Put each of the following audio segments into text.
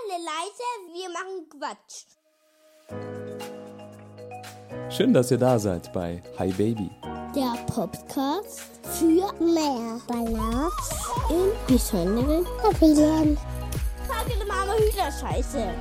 alle leise, wir machen Quatsch. Schön, dass ihr da seid bei Hi Baby. Der Podcast für mehr Balance in besonderen Familien. Frage Mama Hühnerscheiße.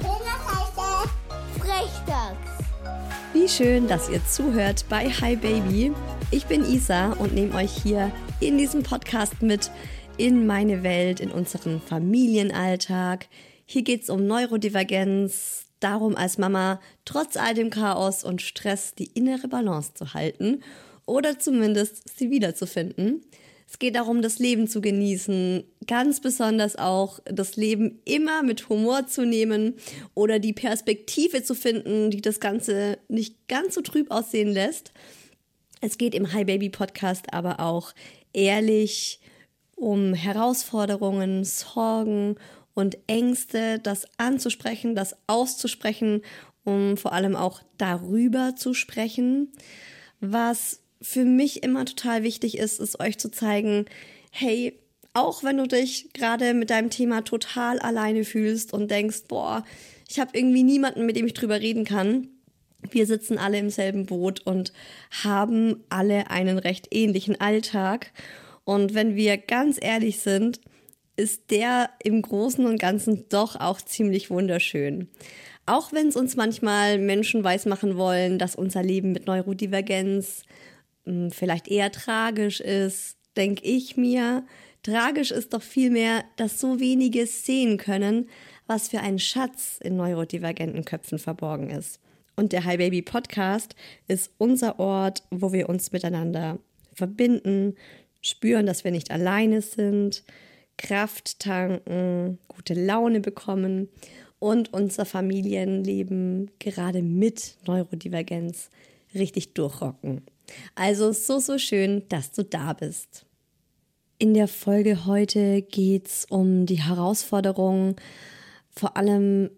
Frechdachs. Wie schön, dass ihr zuhört bei Hi Baby. Ich bin Isa und nehme euch hier in diesem Podcast mit in meine Welt, in unseren Familienalltag. Hier geht es um Neurodivergenz, darum als Mama trotz all dem Chaos und Stress die innere Balance zu halten oder zumindest sie wiederzufinden. Es geht darum, das Leben zu genießen, ganz besonders auch das Leben immer mit Humor zu nehmen oder die Perspektive zu finden, die das Ganze nicht ganz so trüb aussehen lässt. Es geht im Hi Baby Podcast aber auch ehrlich um Herausforderungen, Sorgen und Ängste, das anzusprechen, das auszusprechen, um vor allem auch darüber zu sprechen. Was für mich immer total wichtig ist, ist euch zu zeigen, hey, auch wenn du dich gerade mit deinem Thema total alleine fühlst und denkst, boah, ich habe irgendwie niemanden, mit dem ich drüber reden kann, wir sitzen alle im selben Boot und haben alle einen recht ähnlichen Alltag. Und wenn wir ganz ehrlich sind, ist der im Großen und Ganzen doch auch ziemlich wunderschön. Auch wenn es uns manchmal Menschen weismachen wollen, dass unser Leben mit Neurodivergenz vielleicht eher tragisch ist, denke ich mir, tragisch ist doch vielmehr, dass so wenige sehen können, was für ein Schatz in neurodivergenten Köpfen verborgen ist. Und der Hi Baby Podcast ist unser Ort, wo wir uns miteinander verbinden, spüren, dass wir nicht alleine sind, Kraft tanken, gute Laune bekommen und unser Familienleben gerade mit Neurodivergenz richtig durchrocken. Also so schön, dass du da bist. In der Folge heute geht's um die Herausforderung, vor allem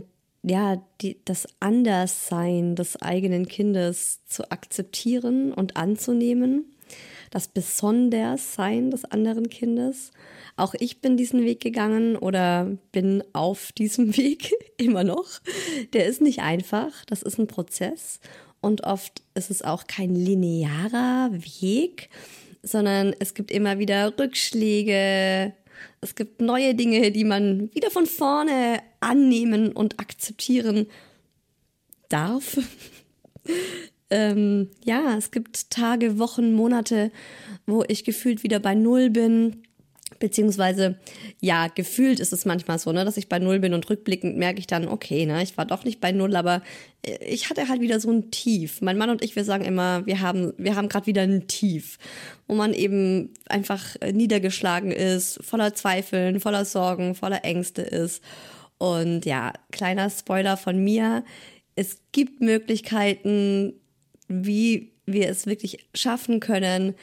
das Anderssein des eigenen Kindes zu akzeptieren und anzunehmen. Das Besonderssein des anderen Kindes. Auch ich bin diesen Weg gegangen oder bin auf diesem Weg immer noch. Der ist nicht einfach, das ist ein Prozess und oft ist es auch kein linearer Weg, sondern es gibt immer wieder Rückschläge, es gibt neue Dinge, die man wieder von vorne annehmen und akzeptieren darf. Es gibt Tage, Wochen, Monate, wo ich gefühlt wieder bei Null bin. Beziehungsweise, ja, gefühlt ist es manchmal so, dass ich bei Null bin und rückblickend merke ich dann, okay, ich war doch nicht bei Null, aber ich hatte halt wieder so ein Tief. Mein Mann und ich, wir sagen immer, wir haben gerade wieder ein Tief, wo man eben einfach niedergeschlagen ist, voller Zweifeln, voller Sorgen, voller Ängste ist. Und ja, kleiner Spoiler von mir, es gibt Möglichkeiten, wie wir es wirklich schaffen können,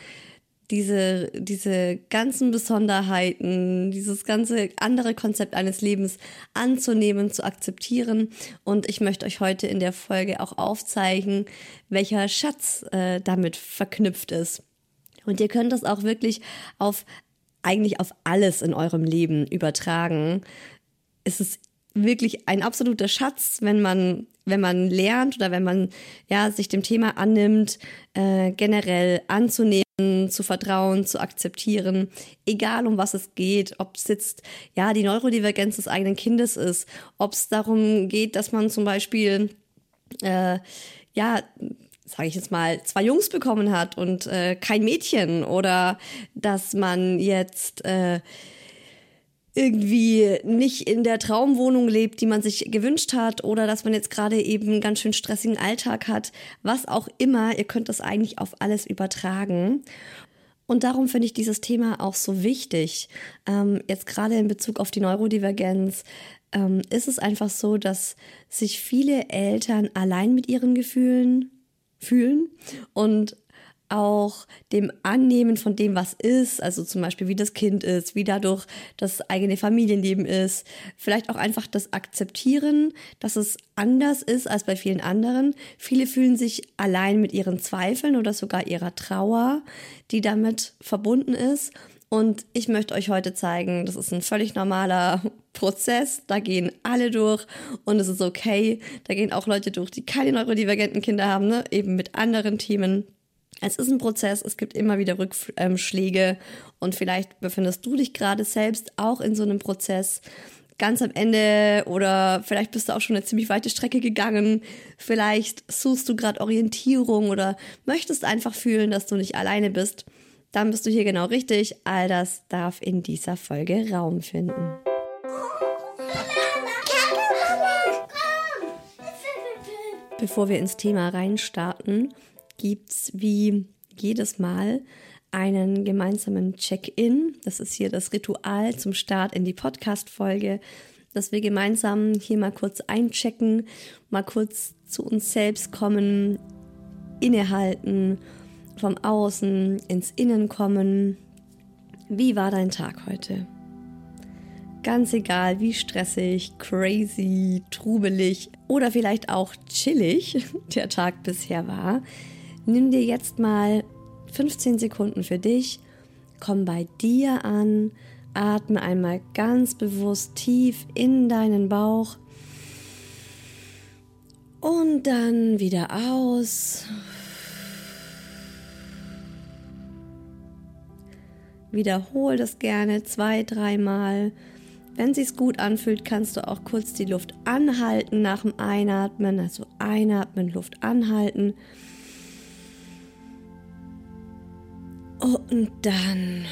diese ganzen Besonderheiten, dieses ganze andere Konzept eines Lebens anzunehmen, zu akzeptieren. Und ich möchte euch heute in der Folge auch aufzeigen, welcher Schatz damit verknüpft ist. Und ihr könnt das auch wirklich eigentlich auf alles in eurem Leben übertragen. Es ist wirklich ein absoluter Schatz, wenn man lernt oder wenn man sich dem Thema annimmt, generell anzunehmen, zu vertrauen, zu akzeptieren, egal um was es geht, ob es jetzt die Neurodivergenz des eigenen Kindes ist, ob es darum geht, dass man zum Beispiel sage ich jetzt mal, 2 Jungs bekommen hat und kein Mädchen, oder dass man jetzt irgendwie nicht in der Traumwohnung lebt, die man sich gewünscht hat, oder dass man jetzt gerade eben einen ganz schön stressigen Alltag hat, was auch immer, ihr könnt das eigentlich auf alles übertragen. Und darum finde ich dieses Thema auch so wichtig. Jetzt gerade in Bezug auf die Neurodivergenz ist es einfach so, dass sich viele Eltern allein mit ihren Gefühlen fühlen und auch dem Annehmen von dem, was ist, also zum Beispiel wie das Kind ist, wie dadurch das eigene Familienleben ist, vielleicht auch einfach das Akzeptieren, dass es anders ist als bei vielen anderen. Viele fühlen sich allein mit ihren Zweifeln oder sogar ihrer Trauer, die damit verbunden ist. Und ich möchte euch heute zeigen, das ist ein völlig normaler Prozess, da gehen alle durch und es ist okay. Da gehen auch Leute durch, die keine neurodivergenten Kinder haben, ne? Eben mit anderen Themen. Es ist ein Prozess, es gibt immer wieder Rückschläge und vielleicht befindest du dich gerade selbst auch in so einem Prozess ganz am Ende oder vielleicht bist du auch schon eine ziemlich weite Strecke gegangen. Vielleicht suchst du gerade Orientierung oder möchtest einfach fühlen, dass du nicht alleine bist. Dann bist du hier genau richtig. All das darf in dieser Folge Raum finden. Bevor wir ins Thema reinstarten, gibt's wie jedes Mal einen gemeinsamen Check-in. Das ist hier das Ritual zum Start in die Podcast-Folge, dass wir gemeinsam hier mal kurz einchecken, mal kurz zu uns selbst kommen, innehalten, vom Außen ins Innen kommen. Wie war dein Tag heute? Ganz egal, wie stressig, crazy, trubelig oder vielleicht auch chillig der Tag bisher war, nimm dir jetzt mal 15 Sekunden für dich, komm bei dir an, atme einmal ganz bewusst tief in deinen Bauch und dann wieder aus. Wiederhol das gerne 2-3 Mal. Wenn es sich gut anfühlt, kannst du auch kurz die Luft anhalten nach dem Einatmen. Also einatmen, Luft anhalten. Und dann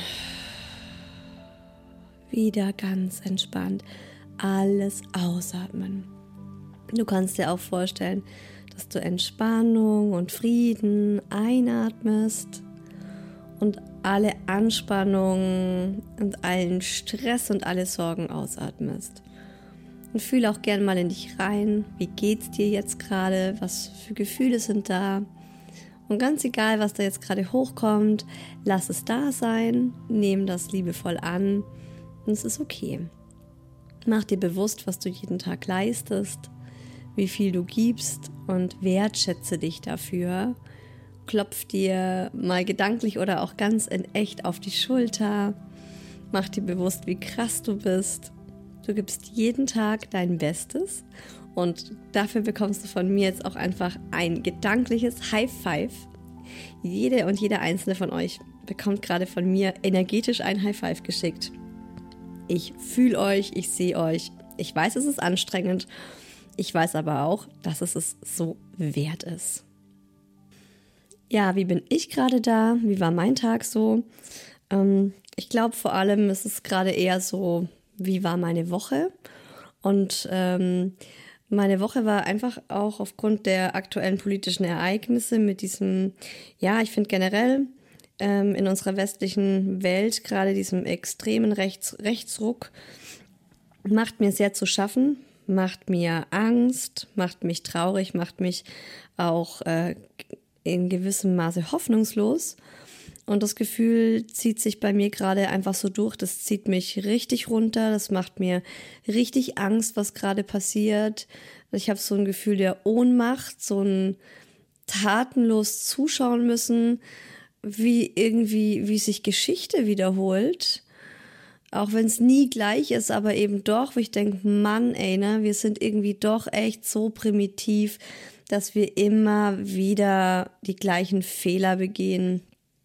wieder ganz entspannt alles ausatmen. Du kannst dir auch vorstellen, dass du Entspannung und Frieden einatmest und alle Anspannung und allen Stress und alle Sorgen ausatmest. Und fühle auch gerne mal in dich rein. Wie geht's dir jetzt gerade? Was für Gefühle sind da? Und ganz egal, was da jetzt gerade hochkommt, lass es da sein. Nimm das liebevoll an. Und es ist okay. Mach dir bewusst, was du jeden Tag leistest, wie viel du gibst und wertschätze dich dafür. Klopf dir mal gedanklich oder auch ganz in echt auf die Schulter. Mach dir bewusst, wie krass du bist. Du gibst jeden Tag dein Bestes und dafür bekommst du von mir jetzt auch einfach ein gedankliches High Five. Jede und jeder einzelne von euch bekommt gerade von mir energetisch ein High Five geschickt. Ich fühle euch, ich sehe euch. Ich weiß, es ist anstrengend. Ich weiß aber auch, dass es so wert ist. Ja, wie bin ich gerade da? Wie war mein Tag so? Ich glaube vor allem ist es gerade eher so, wie war meine Woche? Und meine Woche war einfach auch aufgrund der aktuellen politischen Ereignisse mit diesem, ja, ich finde generell in unserer westlichen Welt gerade diesem extremen Rechtsruck macht mir sehr zu schaffen, macht mir Angst, macht mich traurig, macht mich auch in gewissem Maße hoffnungslos. Und das Gefühl zieht sich bei mir gerade einfach so durch. Das zieht mich richtig runter. Das macht mir richtig Angst, was gerade passiert. Ich habe so ein Gefühl der Ohnmacht, so ein tatenlos zuschauen müssen, wie sich Geschichte wiederholt. Auch wenn es nie gleich ist, aber eben doch, wo ich denke, Mann, ey, ne, wir sind irgendwie doch echt so primitiv, dass wir immer wieder die gleichen Fehler begehen.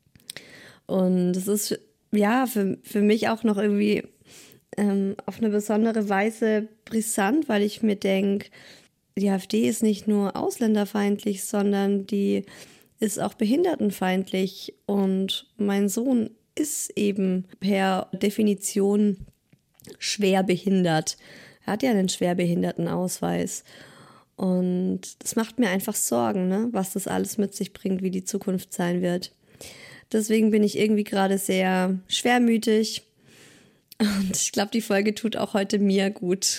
Und das ist ja für mich auch noch irgendwie auf eine besondere Weise brisant, weil ich mir denke, die AfD ist nicht nur ausländerfeindlich, sondern die ist auch behindertenfeindlich. Und mein Sohn ist eben per Definition schwer behindert. Er hat ja einen Schwerbehindertenausweis. Und das macht mir einfach Sorgen, ne? Was das alles mit sich bringt, wie die Zukunft sein wird. Deswegen bin ich irgendwie gerade sehr schwermütig. Und ich glaube, die Folge tut auch heute mir gut.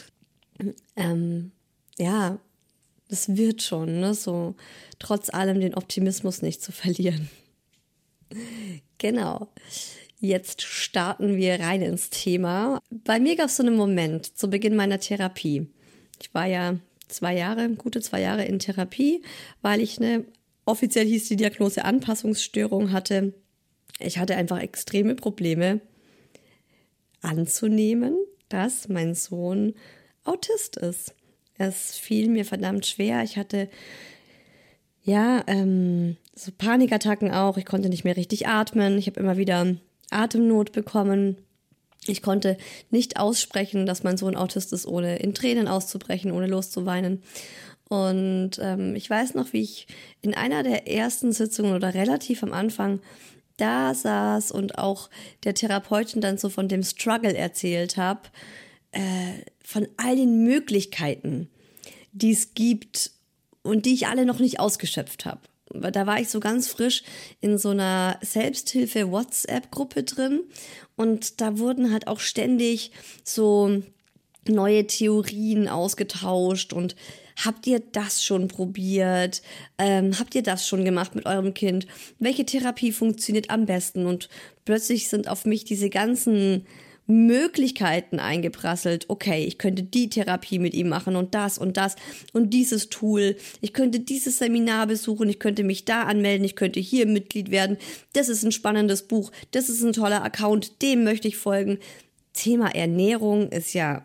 Ja, das wird schon, ne? So trotz allem den Optimismus nicht zu verlieren. Genau. Jetzt starten wir rein ins Thema. Bei mir gab es so einen Moment zu Beginn meiner Therapie. Ich war ja gute 2 Jahre in Therapie, weil ich offiziell hieß die Diagnose Anpassungsstörung hatte. Ich hatte einfach extreme Probleme anzunehmen, dass mein Sohn Autist ist. Es fiel mir verdammt schwer. Ich hatte so Panikattacken auch. Ich konnte nicht mehr richtig atmen. Ich habe immer wieder Atemnot bekommen. Ich konnte nicht aussprechen, dass mein Sohn Autist ist, ohne in Tränen auszubrechen, ohne loszuweinen. Und ich weiß noch, wie ich in einer der ersten Sitzungen oder relativ am Anfang da saß und auch der Therapeutin dann so von dem Struggle erzählt habe, von all den Möglichkeiten, die es gibt und die ich alle noch nicht ausgeschöpft habe. Da war ich so ganz frisch in so einer Selbsthilfe-WhatsApp-Gruppe drin und da wurden halt auch ständig so neue Theorien ausgetauscht und habt ihr das schon probiert? Habt ihr das schon gemacht mit eurem Kind? Welche Therapie funktioniert am besten? Und plötzlich sind auf mich diese ganzen Möglichkeiten eingeprasselt. Okay, ich könnte die Therapie mit ihm machen und das und dieses Tool. Ich könnte dieses Seminar besuchen, ich könnte mich da anmelden, ich könnte hier Mitglied werden. Das ist ein spannendes Buch, das ist ein toller Account, dem möchte ich folgen. Thema Ernährung ist ja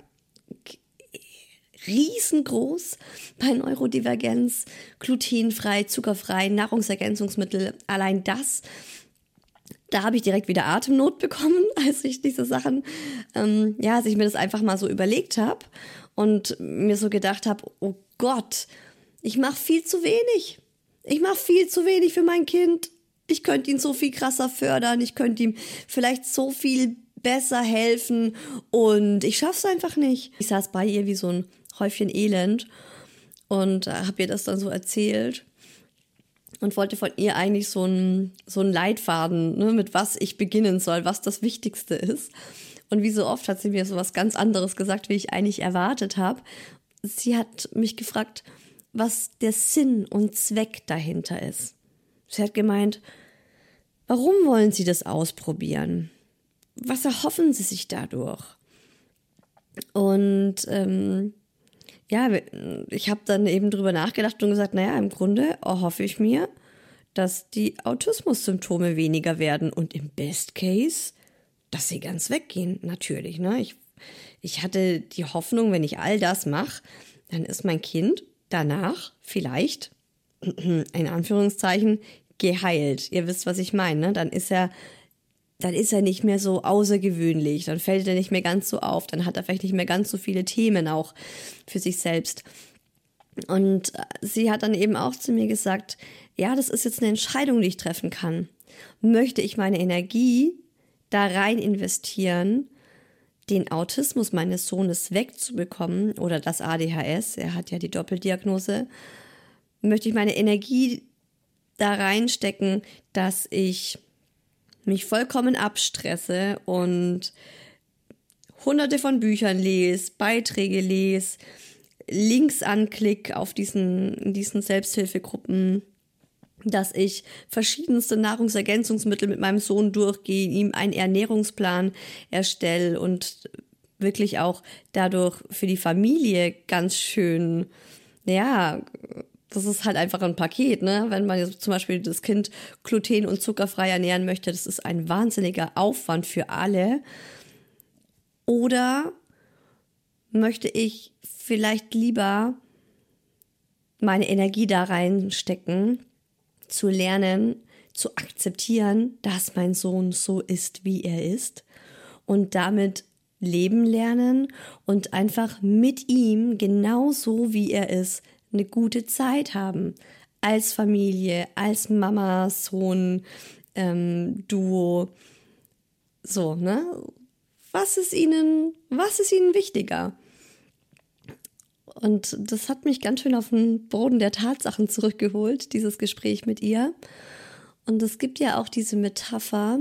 riesengroß bei Neurodivergenz, glutenfrei, zuckerfrei, Nahrungsergänzungsmittel, allein das. Da habe ich direkt wieder Atemnot bekommen, als ich diese Sachen, als ich mir das einfach mal so überlegt habe und mir so gedacht habe, oh Gott, ich mache viel zu wenig. Ich mache viel zu wenig für mein Kind. Ich könnte ihn so viel krasser fördern, ich könnte ihm vielleicht so viel besser helfen und ich schaff's einfach nicht. Ich saß bei ihr wie so ein Häufchen Elend und habe ihr das dann so erzählt und wollte von ihr eigentlich so einen Leitfaden, ne, mit was ich beginnen soll, was das Wichtigste ist. Und wie so oft hat sie mir so was ganz anderes gesagt, wie ich eigentlich erwartet habe. Sie hat mich gefragt, was der Sinn und Zweck dahinter ist. Sie hat gemeint, warum wollen Sie das ausprobieren? Was erhoffen Sie sich dadurch? Und ich habe dann eben drüber nachgedacht und gesagt, naja, im Grunde erhoffe ich mir, dass die Autismus-Symptome weniger werden und im Best Case, dass sie ganz weggehen, natürlich. Ne? Ich hatte die Hoffnung, wenn ich all das mache, dann ist mein Kind danach vielleicht, in Anführungszeichen, geheilt. Ihr wisst, was ich meine. Ne? Dann ist er nicht mehr so außergewöhnlich, dann fällt er nicht mehr ganz so auf, dann hat er vielleicht nicht mehr ganz so viele Themen auch für sich selbst. Und sie hat dann eben auch zu mir gesagt, ja, das ist jetzt eine Entscheidung, die ich treffen kann. Möchte ich meine Energie da rein investieren, den Autismus meines Sohnes wegzubekommen oder das ADHS, er hat ja die Doppeldiagnose, möchte ich meine Energie da reinstecken, dass ich mich vollkommen abstresse und hunderte von Büchern lese, Beiträge lese, Links anklick auf diesen Selbsthilfegruppen, dass ich verschiedenste Nahrungsergänzungsmittel mit meinem Sohn durchgehe, ihm einen Ernährungsplan erstelle und wirklich auch dadurch für die Familie ganz schön, das ist halt einfach ein Paket, ne? Wenn man jetzt zum Beispiel das Kind gluten- und zuckerfrei ernähren möchte, das ist ein wahnsinniger Aufwand für alle. Oder möchte ich vielleicht lieber meine Energie da reinstecken, zu lernen, zu akzeptieren, dass mein Sohn so ist, wie er ist und damit leben lernen und einfach mit ihm genauso, wie er ist, eine gute Zeit haben. Als Familie, als Mama, Sohn, Duo. So, ne? Was ist ihnen wichtiger? Und das hat mich ganz schön auf den Boden der Tatsachen zurückgeholt, dieses Gespräch mit ihr. Und es gibt ja auch diese Metapher,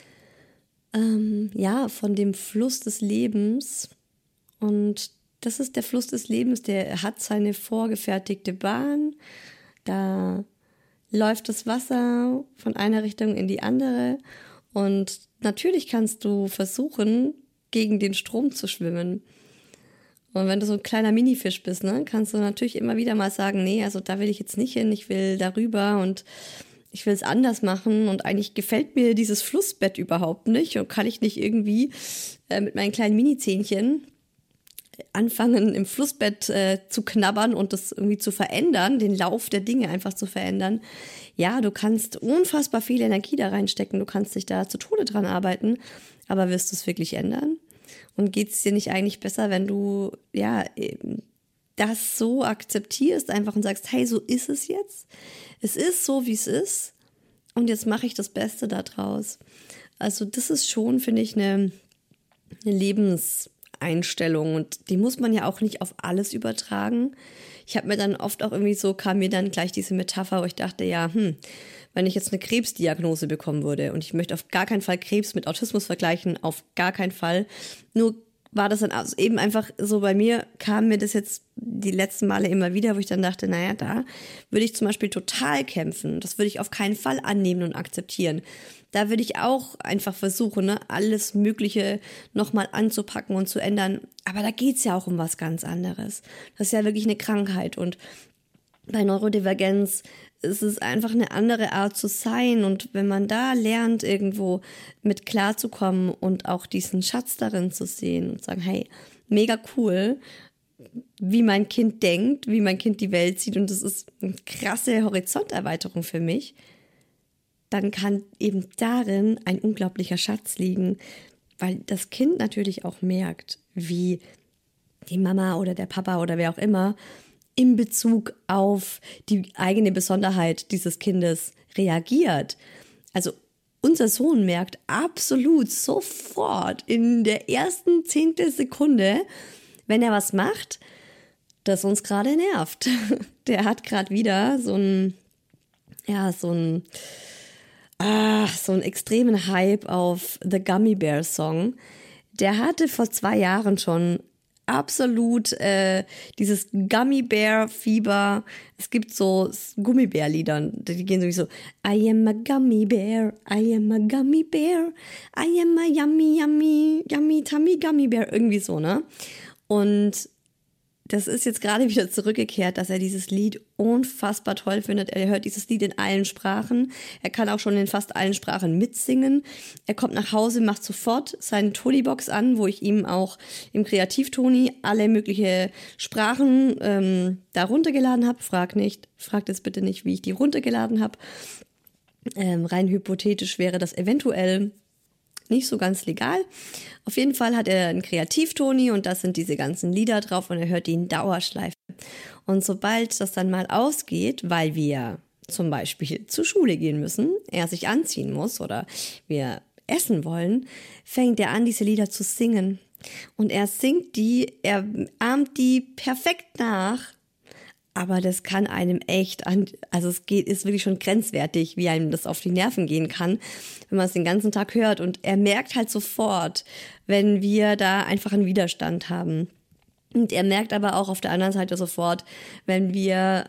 von dem Fluss des Lebens. Und das ist der Fluss des Lebens, der hat seine vorgefertigte Bahn. Da läuft das Wasser von einer Richtung in die andere. Und natürlich kannst du versuchen, gegen den Strom zu schwimmen. Und wenn du so ein kleiner Minifisch bist, ne, kannst du natürlich immer wieder mal sagen, nee, also da will ich jetzt nicht hin, ich will darüber und ich will es anders machen und eigentlich gefällt mir dieses Flussbett überhaupt nicht und kann ich nicht irgendwie mit meinen kleinen Mini-Zähnchen anfangen im Flussbett zu knabbern und das irgendwie zu verändern, den Lauf der Dinge einfach zu verändern. Ja, du kannst unfassbar viel Energie da reinstecken, du kannst dich da zu Tode dran arbeiten, aber wirst du es wirklich ändern? Und geht es dir nicht eigentlich besser, wenn du das so akzeptierst einfach und sagst, hey, so ist es jetzt. Es ist so, wie es ist und jetzt mache ich das Beste da draus. Also das ist schon, finde ich, eine Lebenseinstellung und die muss man ja auch nicht auf alles übertragen. Ich habe mir dann oft auch irgendwie so, kam mir dann gleich diese Metapher, wo ich dachte, ja, wenn ich jetzt eine Krebsdiagnose bekommen würde und ich möchte auf gar keinen Fall Krebs mit Autismus vergleichen, auf gar keinen Fall, nur war das dann eben einfach so, bei mir kam mir das jetzt die letzten Male immer wieder, wo ich dann dachte, naja, da würde ich zum Beispiel total kämpfen. Das würde ich auf keinen Fall annehmen und akzeptieren. Da würde ich auch einfach versuchen, alles Mögliche nochmal anzupacken und zu ändern. Aber da geht's ja auch um was ganz anderes. Das ist ja wirklich eine Krankheit und bei Neurodivergenz ist es einfach eine andere Art zu sein und wenn man da lernt, irgendwo mit klarzukommen und auch diesen Schatz darin zu sehen und sagen, hey, mega cool, wie mein Kind denkt, wie mein Kind die Welt sieht und das ist eine krasse Horizonterweiterung für mich, dann kann eben darin ein unglaublicher Schatz liegen, weil das Kind natürlich auch merkt, wie die Mama oder der Papa oder wer auch immer in Bezug auf die eigene Besonderheit dieses Kindes reagiert. Also unser Sohn merkt absolut sofort in der ersten 10. Sekunde, wenn er was macht, das uns gerade nervt. Der hat gerade wieder so einen extremen Hype auf The Gummy Bear Song. Der hatte vor 2 Jahren schon absolut dieses Gummy-Bear-Fieber. Es gibt so Gummibär-Lieder, die gehen sowieso I am a gummy bear, I am a gummy bear, I am a yummy, yummy, yummy, tummy gummy bear. Irgendwie so, ne? Und das ist jetzt gerade wieder zurückgekehrt, dass er dieses Lied unfassbar toll findet. Er hört dieses Lied in allen Sprachen. Er kann auch schon in fast allen Sprachen mitsingen. Er kommt nach Hause, macht sofort seine Tony-Box an, wo ich ihm auch im Kreativ-Toni alle mögliche Sprachen da runtergeladen habe. Fragt jetzt bitte nicht, wie ich die runtergeladen habe. Rein hypothetisch wäre das eventuell nicht so ganz legal. Auf jeden Fall hat er einen Kreativ-Toni und da sind diese ganzen Lieder drauf und er hört die in Dauerschleife. Und sobald das dann mal ausgeht, weil wir zum Beispiel zur Schule gehen müssen, er sich anziehen muss oder wir essen wollen, fängt er an, diese Lieder zu singen. Und er singt die, er ahmt die perfekt nach. Aber das kann einem echt ist wirklich schon grenzwertig, wie einem das auf die Nerven gehen kann, wenn man es den ganzen Tag hört. Und er merkt halt sofort, wenn wir da einfach einen Widerstand haben. Und er merkt aber auch auf der anderen Seite sofort, wenn wir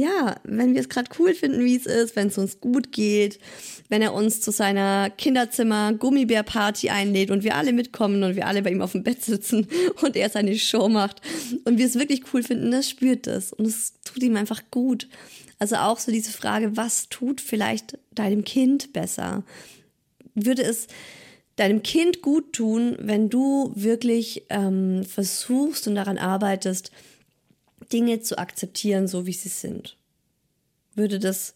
es gerade cool finden, wie es ist, wenn es uns gut geht, wenn er uns zu seiner Kinderzimmer-Gummibär-Party einlädt und wir alle mitkommen und wir alle bei ihm auf dem Bett sitzen und er seine Show macht und wir es wirklich cool finden, das spürt es und es tut ihm einfach gut. Also auch so diese Frage, was tut vielleicht deinem Kind besser? Würde es deinem Kind gut tun, wenn du wirklich versuchst und daran arbeitest, Dinge zu akzeptieren, so wie sie sind? Wäre das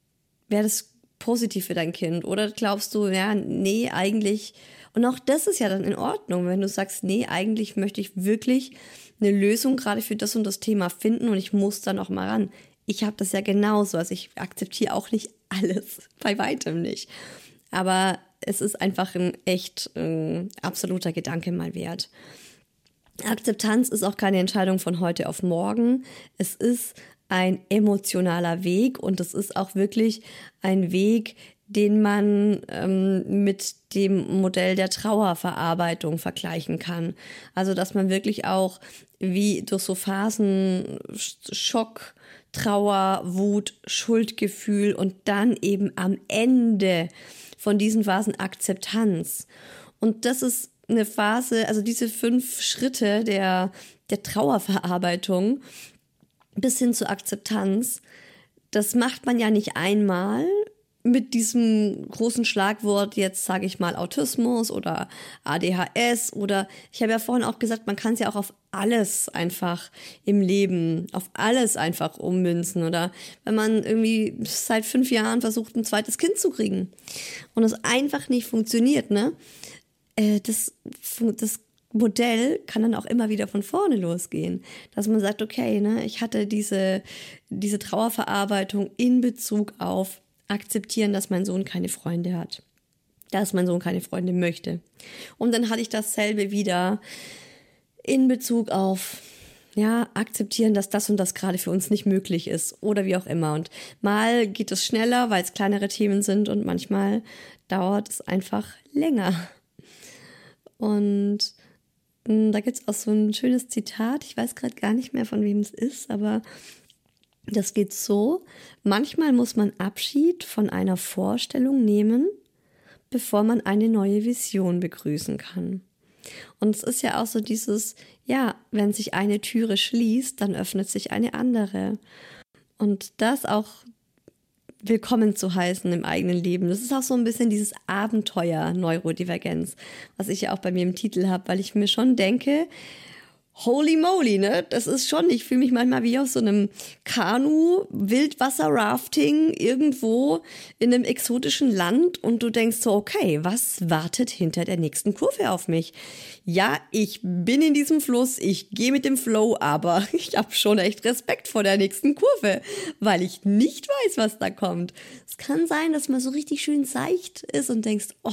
positiv für dein Kind? Oder glaubst du, ja, nee, eigentlich, und auch das ist ja dann in Ordnung, wenn du sagst, nee, eigentlich möchte ich wirklich eine Lösung gerade für das und das Thema finden und ich muss dann auch mal ran. Ich habe das ja genauso, also ich akzeptiere auch nicht alles, bei weitem nicht. Aber es ist einfach ein echt absoluter Gedanke mal wert. Akzeptanz ist auch keine Entscheidung von heute auf morgen. Es ist ein emotionaler Weg und es ist auch wirklich ein Weg, den man mit dem Modell der Trauerverarbeitung vergleichen kann. Also dass man wirklich auch wie durch so Phasen Schock, Trauer, Wut, Schuldgefühl und dann eben am Ende von diesen Phasen Akzeptanz. Und das ist eine Phase, also diese 5 Schritte der Trauerverarbeitung bis hin zur Akzeptanz, das macht man ja nicht einmal, mit diesem großen Schlagwort jetzt, sage ich mal, Autismus oder ADHS oder ich habe ja vorhin auch gesagt, man kann es ja auch auf alles einfach im Leben, auf alles einfach ummünzen oder wenn man irgendwie seit 5 Jahren versucht, ein zweites Kind zu kriegen und es einfach nicht funktioniert, ne? Das Modell kann dann auch immer wieder von vorne losgehen, dass man sagt, okay, ne, ich hatte diese Trauerverarbeitung in Bezug auf akzeptieren, dass mein Sohn keine Freunde hat, dass mein Sohn keine Freunde möchte. Und dann hatte ich dasselbe wieder in Bezug auf, ja, akzeptieren, dass das und das gerade für uns nicht möglich ist oder wie auch immer. Und mal geht es schneller, weil es kleinere Themen sind und manchmal dauert es einfach länger. Und da gibt es auch so ein schönes Zitat, ich weiß gerade gar nicht mehr, von wem es ist, aber das geht so: Manchmal muss man Abschied von einer Vorstellung nehmen, bevor man eine neue Vision begrüßen kann. Und es ist ja auch so dieses, ja, wenn sich eine Türe schließt, dann öffnet sich eine andere. Und das auch willkommen zu heißen im eigenen Leben. Das ist auch so ein bisschen dieses Abenteuer Neurodivergenz, was ich ja auch bei mir im Titel habe, weil ich mir schon denke, holy moly, ne? Das ist schon, ich fühle mich manchmal wie auf so einem Kanu, Wildwasser-Rafting irgendwo in einem exotischen Land und du denkst so, okay, was wartet hinter der nächsten Kurve auf mich? Ja, ich bin in diesem Fluss, ich gehe mit dem Flow, aber ich habe schon echt Respekt vor der nächsten Kurve, weil ich nicht weiß, was da kommt. Es kann sein, dass man so richtig schön seicht ist und denkst, oh,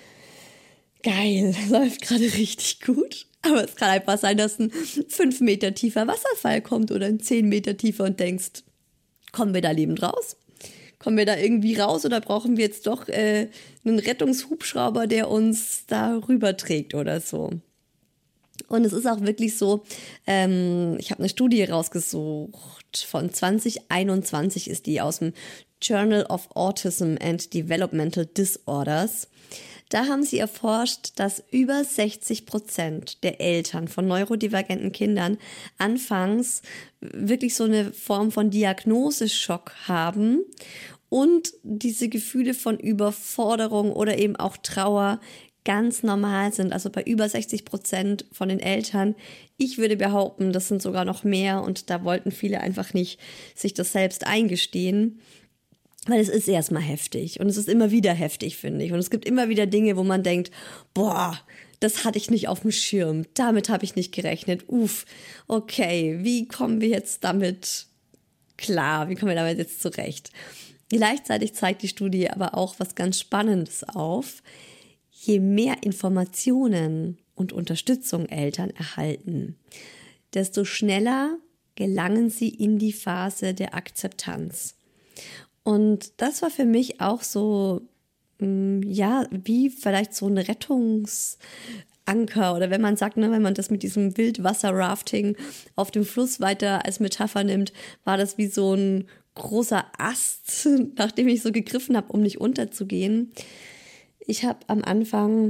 geil, läuft gerade richtig gut. Aber es kann einfach sein, dass ein 5 Meter tiefer Wasserfall kommt oder ein 10 Meter tiefer und denkst, kommen wir da lebend raus? Kommen wir da irgendwie raus oder brauchen wir jetzt doch einen Rettungshubschrauber, der uns da rüberträgt oder so? Und es ist auch wirklich so, ich habe eine Studie rausgesucht, von 2021 ist die aus dem Journal of Autism and Developmental Disorders. Da haben sie erforscht, dass über 60% der Eltern von neurodivergenten Kindern anfangs wirklich so eine Form von Diagnoseschock haben und diese Gefühle von Überforderung oder eben auch Trauer ganz normal sind. Also bei über 60% von den Eltern. Ich würde behaupten, das sind sogar noch mehr und da wollten viele einfach nicht sich das selbst eingestehen. Weil es ist erstmal heftig und es ist immer wieder heftig, finde ich. Und es gibt immer wieder Dinge, wo man denkt, boah, das hatte ich nicht auf dem Schirm, damit habe ich nicht gerechnet. Okay, wie kommen wir jetzt damit klar? Wie kommen wir damit jetzt zurecht? Gleichzeitig zeigt die Studie aber auch was ganz Spannendes auf. Je mehr Informationen und Unterstützung Eltern erhalten, desto schneller gelangen sie in die Phase der Akzeptanz. Und das war für mich auch so, ja, wie vielleicht so ein Rettungsanker oder wenn man sagt, ne, wenn man das mit diesem Wildwasser-Rafting auf dem Fluss weiter als Metapher nimmt, war das wie so ein großer Ast, nach dem ich so gegriffen habe, um nicht unterzugehen. Ich habe am Anfang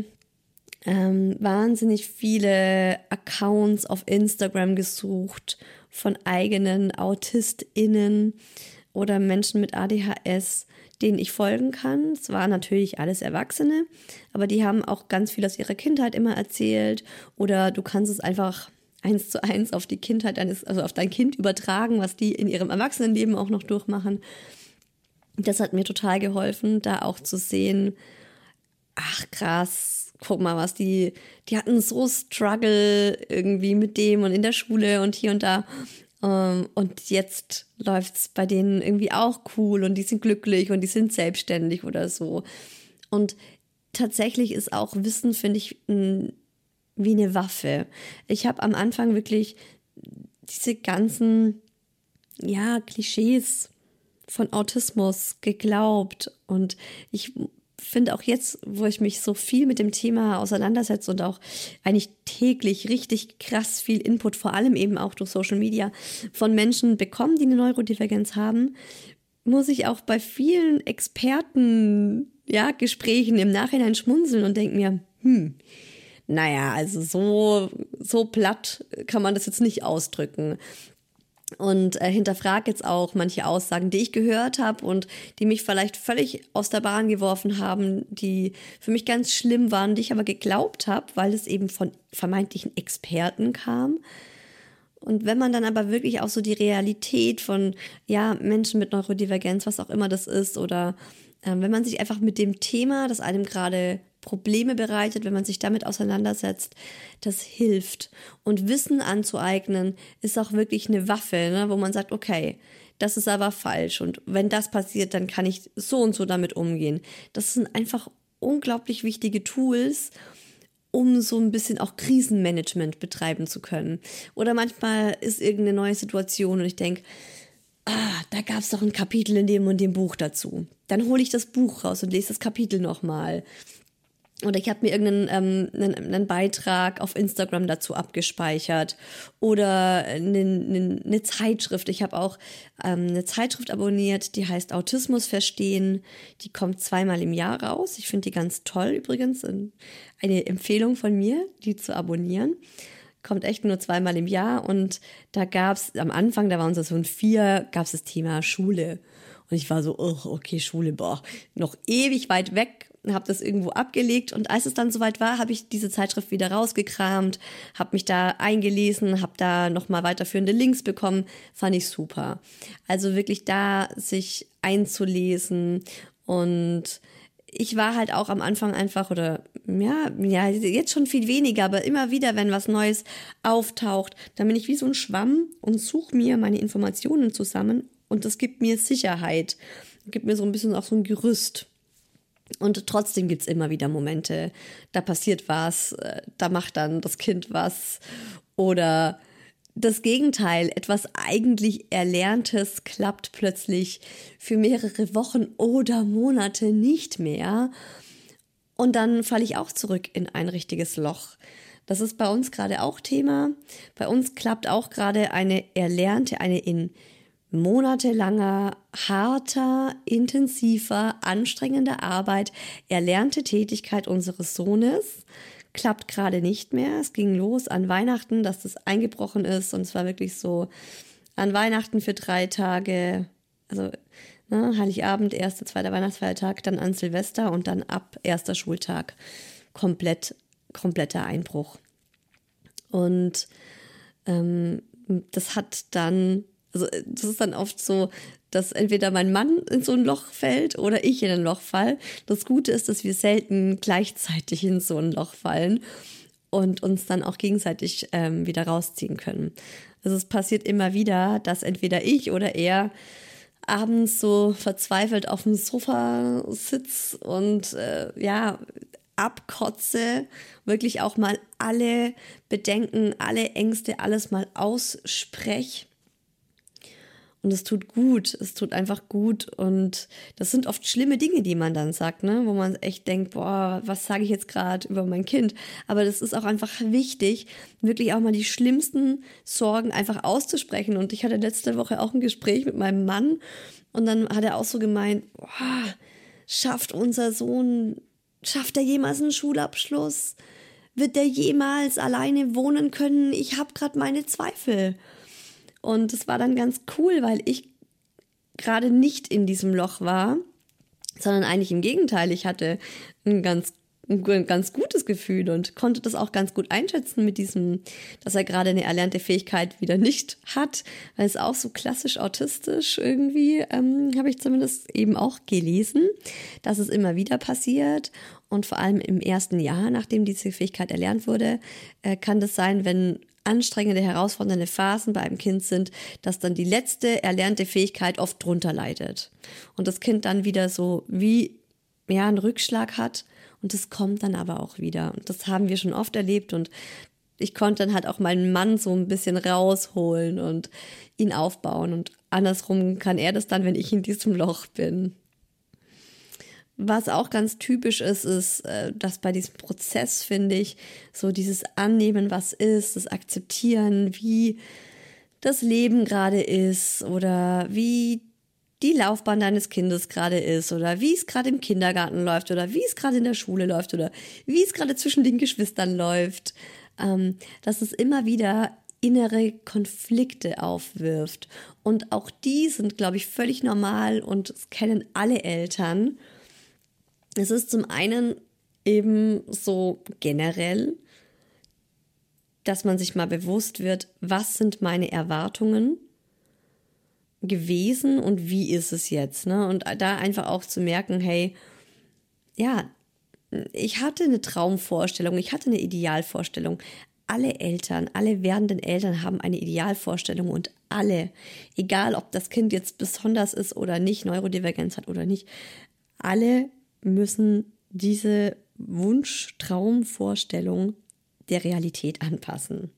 wahnsinnig viele Accounts auf Instagram gesucht von eigenen AutistInnen oder Menschen mit ADHS, denen ich folgen kann. Es waren natürlich alles Erwachsene, aber die haben auch ganz viel aus ihrer Kindheit immer erzählt. Oder du kannst es einfach 1:1 auf die Kindheit also auf dein Kind übertragen, was die in ihrem Erwachsenenleben auch noch durchmachen. Das hat mir total geholfen, da auch zu sehen, ach krass, guck mal, was die hatten so Struggle irgendwie mit dem und in der Schule und hier und da. Und jetzt läuft's bei denen irgendwie auch cool und die sind glücklich und die sind selbstständig oder so. Und tatsächlich ist auch Wissen, finde ich, wie eine Waffe. Ich habe am Anfang wirklich diese ganzen, ja, Klischees von Autismus geglaubt und ich finde auch jetzt, wo ich mich so viel mit dem Thema auseinandersetze und auch eigentlich täglich richtig krass viel Input, vor allem eben auch durch Social Media, von Menschen bekomme, die eine Neurodivergenz haben, muss ich auch bei vielen Experten, ja, Gesprächen im Nachhinein schmunzeln und denke mir, naja, also so platt kann man das jetzt nicht ausdrücken. und hinterfrage jetzt auch manche Aussagen, die ich gehört habe und die mich vielleicht völlig aus der Bahn geworfen haben, die für mich ganz schlimm waren, die ich aber geglaubt habe, weil es eben von vermeintlichen Experten kam. Und wenn man dann aber wirklich auch so die Realität von Menschen mit Neurodivergenz, was auch immer das ist, oder wenn man sich einfach mit dem Thema, das einem gerade Probleme bereitet, wenn man sich damit auseinandersetzt, das hilft. Und Wissen anzueignen ist auch wirklich eine Waffe, ne, wo man sagt, okay, das ist aber falsch. Und wenn das passiert, dann kann ich so und so damit umgehen. Das sind einfach unglaublich wichtige Tools, um so ein bisschen auch Krisenmanagement betreiben zu können. Oder manchmal ist irgendeine neue Situation und ich denke, da gab es doch ein Kapitel in dem und dem Buch dazu. Dann hole ich das Buch raus und lese das Kapitel nochmal. Oder ich habe mir irgendeinen einen Beitrag auf Instagram dazu abgespeichert. Oder eine Zeitschrift. Ich habe auch eine Zeitschrift abonniert, die heißt Autismus verstehen. Die kommt 2-mal im Jahr raus. Ich finde die ganz toll übrigens. Eine Empfehlung von mir, die zu abonnieren. Kommt echt nur 2-mal im Jahr. Und da gab es am Anfang, da war unser Sohn 4, gab es das Thema Schule. Und ich war so, okay, Schule, noch ewig weit weg. Habe das irgendwo abgelegt und als es dann soweit war, habe ich diese Zeitschrift wieder rausgekramt, habe mich da eingelesen, habe da nochmal weiterführende Links bekommen, fand ich super. Also wirklich da sich einzulesen und ich war halt auch am Anfang einfach jetzt schon viel weniger, aber immer wieder, wenn was Neues auftaucht, dann bin ich wie so ein Schwamm und suche mir meine Informationen zusammen und das gibt mir Sicherheit, gibt mir so ein bisschen auch so ein Gerüst. Und trotzdem gibt's immer wieder Momente, da passiert was, da macht dann das Kind was oder das Gegenteil, etwas eigentlich Erlerntes klappt plötzlich für mehrere Wochen oder Monate nicht mehr und dann falle ich auch zurück in ein richtiges Loch. Das ist bei uns gerade auch Thema. Bei uns klappt auch gerade eine in monatelanger, harter, intensiver, anstrengender Arbeit, erlernte Tätigkeit unseres Sohnes, klappt gerade nicht mehr. Es ging los an Weihnachten, dass das eingebrochen ist und es war wirklich so an Weihnachten für 3 Tage, also Heiligabend, 1., 2. Weihnachtsfeiertag, dann an Silvester und dann ab 1. Schultag kompletter Einbruch. Und das hat dann das ist dann oft so, dass entweder mein Mann in so ein Loch fällt oder ich in ein Loch falle. Das Gute ist, dass wir selten gleichzeitig in so ein Loch fallen und uns dann auch gegenseitig wieder rausziehen können. Also es passiert immer wieder, dass entweder ich oder er abends so verzweifelt auf dem Sofa sitzt und abkotze, wirklich auch mal alle Bedenken, alle Ängste, alles mal ausspreche. Und es tut gut, es tut einfach gut und das sind oft schlimme Dinge, die man dann sagt, ne, wo man echt denkt, was sage ich jetzt gerade über mein Kind? Aber das ist auch einfach wichtig, wirklich auch mal die schlimmsten Sorgen einfach auszusprechen. Und ich hatte letzte Woche auch ein Gespräch mit meinem Mann und dann hat er auch so gemeint, schafft unser Sohn, schafft er jemals einen Schulabschluss? Wird der jemals alleine wohnen können? Ich habe gerade meine Zweifel. Und es war dann ganz cool, weil ich gerade nicht in diesem Loch war, sondern eigentlich im Gegenteil. Ich hatte ein ganz gutes Gefühl und konnte das auch ganz gut einschätzen mit diesem, dass er gerade eine erlernte Fähigkeit wieder nicht hat, weil es auch so klassisch autistisch irgendwie, habe ich zumindest eben auch gelesen, dass es immer wieder passiert. Und vor allem im ersten Jahr, nachdem diese Fähigkeit erlernt wurde, kann das sein, wenn anstrengende, herausfordernde Phasen bei einem Kind sind, dass dann die letzte erlernte Fähigkeit oft drunter leidet. Und das Kind dann wieder so wie einen Rückschlag hat und das kommt dann aber auch wieder. Und das haben wir schon oft erlebt und ich konnte dann halt auch meinen Mann so ein bisschen rausholen und ihn aufbauen. Und andersrum kann er das dann, wenn ich in diesem Loch bin. Was auch ganz typisch ist, dass bei diesem Prozess, finde ich, so dieses Annehmen, was ist, das Akzeptieren, wie das Leben gerade ist oder wie die Laufbahn deines Kindes gerade ist oder wie es gerade im Kindergarten läuft oder wie es gerade in der Schule läuft oder wie es gerade zwischen den Geschwistern läuft, dass es immer wieder innere Konflikte aufwirft. Und auch die sind, glaube ich, völlig normal und das kennen alle Eltern. Es ist zum einen eben so generell, dass man sich mal bewusst wird, was sind meine Erwartungen gewesen und wie ist es jetzt, ne? Und da einfach auch zu merken, hey, ja, ich hatte eine Traumvorstellung, ich hatte eine Idealvorstellung. Alle Eltern, alle werdenden Eltern haben eine Idealvorstellung und alle, egal ob das Kind jetzt besonders ist oder nicht, Neurodivergenz hat oder nicht, alle müssen diese Wunsch-Traumvorstellung der Realität anpassen.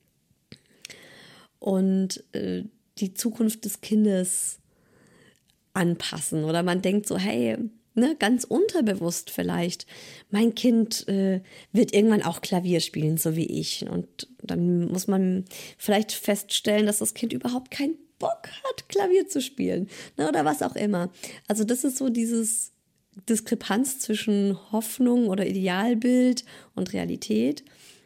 Und die Zukunft des Kindes anpassen. Oder man denkt so, hey, ne, ganz unterbewusst vielleicht, mein Kind wird irgendwann auch Klavier spielen, so wie ich. Und dann muss man vielleicht feststellen, dass das Kind überhaupt keinen Bock hat, Klavier zu spielen. Ne, oder was auch immer. Also das ist so dieses Diskrepanz zwischen Hoffnung oder Idealbild und Realität.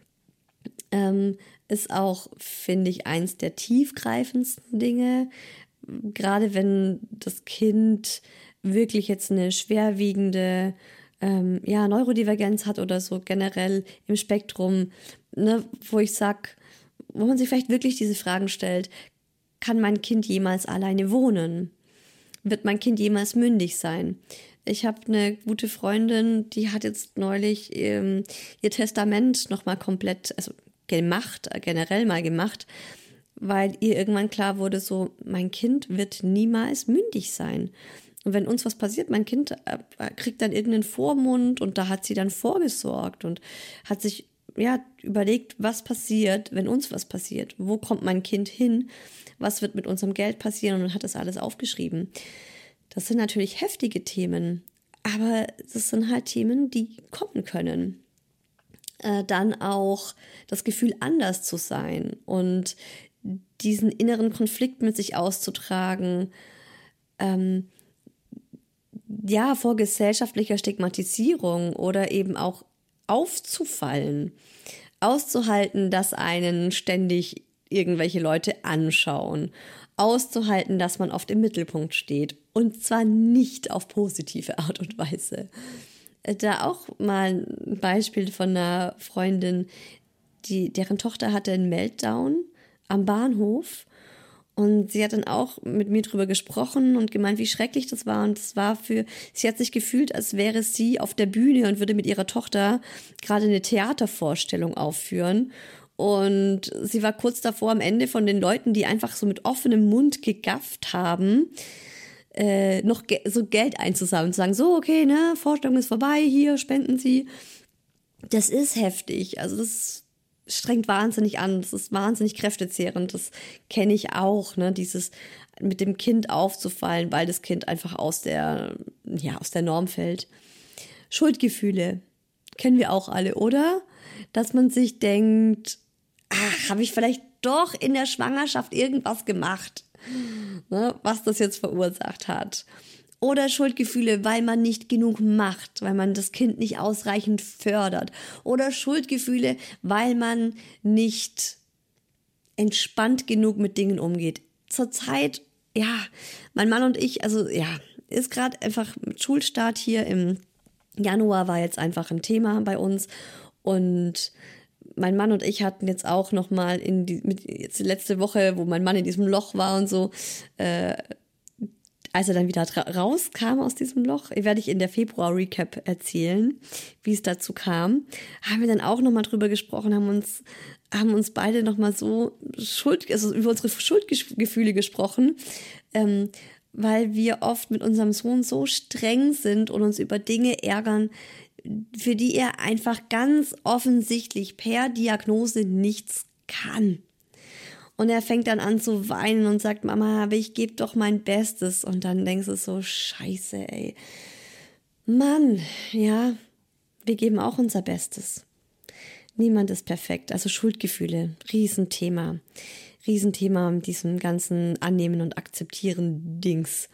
Ist auch, finde ich, eins der tiefgreifendsten Dinge. Gerade wenn das Kind wirklich jetzt eine schwerwiegende Neurodivergenz hat oder so generell im Spektrum, ne, wo ich sage, wo man sich vielleicht wirklich diese Fragen stellt, kann mein Kind jemals alleine wohnen? Wird mein Kind jemals mündig sein? Ich habe eine gute Freundin, die hat jetzt neulich ihr Testament nochmal komplett, also generell mal gemacht, weil ihr irgendwann klar wurde, so, mein Kind wird niemals mündig sein. Und wenn uns was passiert, mein Kind kriegt dann irgendeinen Vormund und da hat sie dann vorgesorgt und hat sich überlegt, was passiert, wenn uns was passiert. Wo kommt mein Kind hin? Was wird mit unserem Geld passieren? Und hat das alles aufgeschrieben. Das sind natürlich heftige Themen, aber das sind halt Themen, die kommen können. Dann auch das Gefühl, anders zu sein und diesen inneren Konflikt mit sich auszutragen, vor gesellschaftlicher Stigmatisierung oder eben auch aufzufallen, auszuhalten, dass einen ständig irgendwelche Leute anschauen, auszuhalten, dass man oft im Mittelpunkt steht und zwar nicht auf positive Art und Weise. Da auch mal ein Beispiel von einer Freundin, deren Tochter hatte einen Meltdown am Bahnhof und sie hat dann auch mit mir drüber gesprochen und gemeint, wie schrecklich das war und sie hat sich gefühlt, als wäre sie auf der Bühne und würde mit ihrer Tochter gerade eine Theatervorstellung aufführen und sie war kurz davor am Ende von den Leuten, die einfach so mit offenem Mund gegafft haben, noch so Geld einzusammeln und zu sagen, so, okay, ne, Vorstellung ist vorbei, hier, spenden Sie. Das ist heftig, also das strengt wahnsinnig an, das ist wahnsinnig kräftezehrend, das kenne ich auch, ne, dieses mit dem Kind aufzufallen, weil das Kind einfach aus der Norm fällt. Schuldgefühle kennen wir auch alle, oder? Dass man sich denkt, habe ich vielleicht doch in der Schwangerschaft irgendwas gemacht, ne, was das jetzt verursacht hat. Oder Schuldgefühle, weil man nicht genug macht, weil man das Kind nicht ausreichend fördert. Oder Schuldgefühle, weil man nicht entspannt genug mit Dingen umgeht. Zurzeit, mein Mann und ich, ist gerade einfach mit Schulstart hier im Januar war jetzt einfach ein Thema bei uns und mein Mann und ich hatten jetzt auch nochmal jetzt letzte Woche, wo mein Mann in diesem Loch war und so, als er dann wieder rauskam aus diesem Loch, werde ich in der Februar-Recap erzählen, wie es dazu kam, haben wir dann auch nochmal drüber gesprochen, haben uns beide nochmal so über unsere Schuldgefühle gesprochen, weil wir oft mit unserem Sohn so streng sind und uns über Dinge ärgern, für die er einfach ganz offensichtlich per Diagnose nichts kann. Und er fängt dann an zu weinen und sagt, Mama, aber ich gebe doch mein Bestes. Und dann denkst du so, scheiße, ey. Mann, ja, wir geben auch unser Bestes. Niemand ist perfekt. Also Schuldgefühle, Riesenthema. Riesenthema mit diesem ganzen Annehmen und Akzeptieren Dings.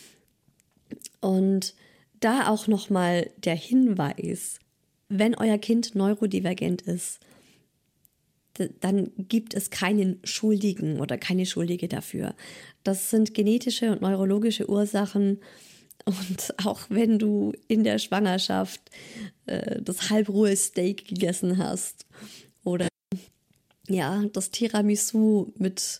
Und da auch nochmal der Hinweis, wenn euer Kind neurodivergent ist, dann gibt es keinen Schuldigen oder keine Schuldige dafür. Das sind genetische und neurologische Ursachen. Und auch wenn du in der Schwangerschaft das halbrohe Steak gegessen hast oder ja, das Tiramisu mit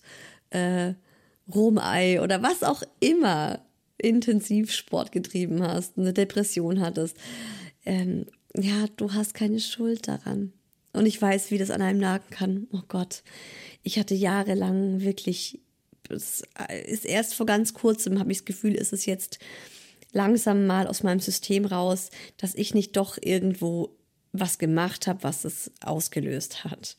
Rohmei oder was auch immer intensiv Sport getrieben hast, eine Depression hattest, ja, du hast keine Schuld daran. Und ich weiß, wie das an einem nagen kann. Oh Gott, ich hatte jahrelang wirklich, es ist erst vor ganz kurzem, habe ich das Gefühl, ist es jetzt langsam mal aus meinem System raus, dass ich nicht doch irgendwo was gemacht habe, was es ausgelöst hat.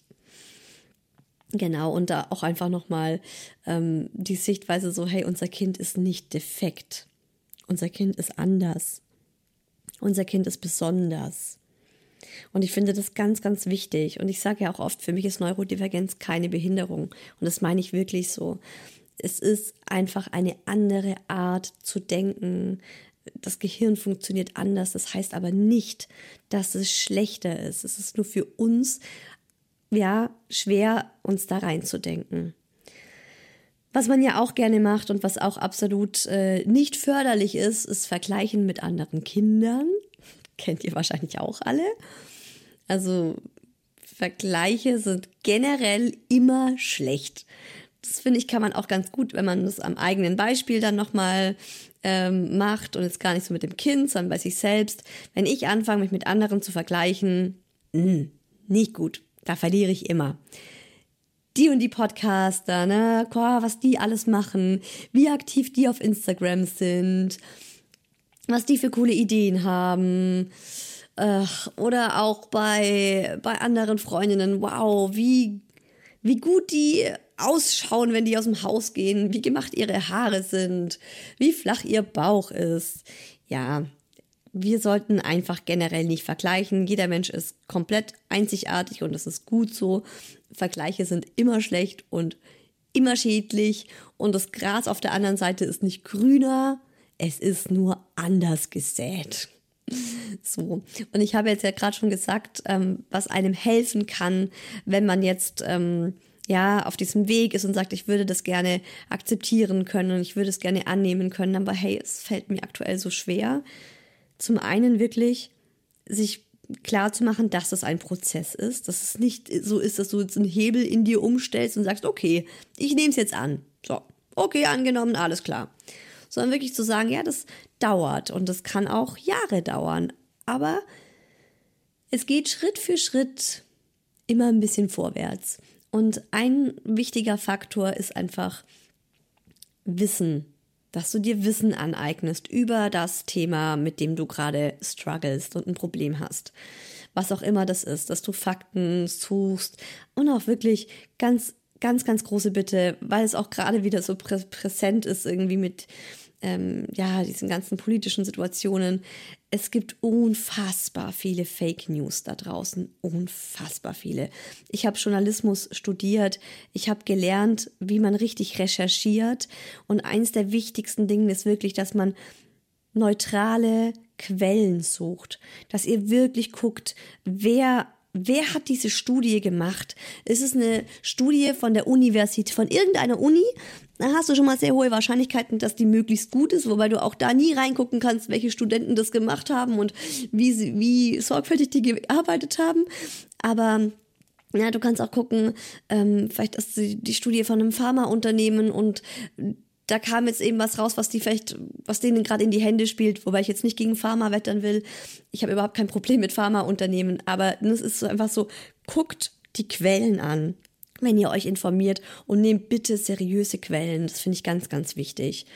Genau, und da auch einfach nochmal die Sichtweise so, hey, unser Kind ist nicht defekt. Unser Kind ist anders. Unser Kind ist besonders. Und ich finde das ganz, ganz wichtig. Und ich sage ja auch oft, für mich ist Neurodivergenz keine Behinderung. Und das meine ich wirklich so. Es ist einfach eine andere Art zu denken. Das Gehirn funktioniert anders. Das heißt aber nicht, dass es schlechter ist. Es ist nur für uns ja schwer, uns da reinzudenken. Was man ja auch gerne macht und was auch absolut nicht förderlich ist, ist Vergleichen mit anderen Kindern. Kennt ihr wahrscheinlich auch alle. Also Vergleiche sind generell immer schlecht. Das finde ich, kann man auch ganz gut, wenn man das am eigenen Beispiel dann nochmal macht und jetzt gar nicht so mit dem Kind, sondern bei sich selbst. Wenn ich anfange, mich mit anderen zu vergleichen, nicht gut. Da verliere ich immer. Die und die Podcaster, ne, was die alles machen, wie aktiv die auf Instagram sind, was die für coole Ideen haben. Oder auch bei anderen Freundinnen, wow, wie gut die ausschauen, wenn die aus dem Haus gehen, wie gemacht ihre Haare sind, wie flach ihr Bauch ist. Ja, wir sollten einfach generell nicht vergleichen. Jeder Mensch ist komplett einzigartig und das ist gut so. Vergleiche sind immer schlecht und immer schädlich und das Gras auf der anderen Seite ist nicht grüner, es ist nur anders gesät. So, und ich habe jetzt ja gerade schon gesagt, was einem helfen kann, wenn man jetzt auf diesem Weg ist und sagt, ich würde das gerne akzeptieren können und ich würde es gerne annehmen können, aber hey, es fällt mir aktuell so schwer. Zum einen wirklich sich klar zu machen, dass es ein Prozess ist, dass es nicht so ist, dass du jetzt einen Hebel in dir umstellst und sagst, okay, ich nehme es jetzt an. So, okay, angenommen, alles klar. Sondern wirklich zu sagen, ja, das dauert und das kann auch Jahre dauern. Aber es geht Schritt für Schritt immer ein bisschen vorwärts. Und ein wichtiger Faktor ist einfach Wissen, dass du dir Wissen aneignest über das Thema, mit dem du gerade strugglest und ein Problem hast. Was auch immer das ist, dass du Fakten suchst und auch wirklich ganz, ganz, ganz große Bitte, weil es auch gerade wieder so präsent ist irgendwie mit diesen ganzen politischen Situationen. Es gibt unfassbar viele Fake News da draußen, unfassbar viele. Ich habe Journalismus studiert, ich habe gelernt, wie man richtig recherchiert und eins der wichtigsten Dinge ist wirklich, dass man neutrale Quellen sucht, dass ihr wirklich guckt, wer hat diese Studie gemacht? Ist es eine Studie von der Universität, von irgendeiner Uni? Da hast du schon mal sehr hohe Wahrscheinlichkeiten, dass die möglichst gut ist, wobei du auch da nie reingucken kannst, welche Studenten das gemacht haben und wie sorgfältig die gearbeitet haben. Aber ja, du kannst auch gucken, vielleicht ist die Studie von einem Pharmaunternehmen und da kam jetzt eben was raus, was denen gerade in die Hände spielt, wobei ich jetzt nicht gegen Pharma wettern will. Ich habe überhaupt kein Problem mit Pharmaunternehmen, aber es ist so einfach so, guckt die Quellen an, wenn ihr euch informiert und nehmt bitte seriöse Quellen. Das finde ich ganz, ganz wichtig.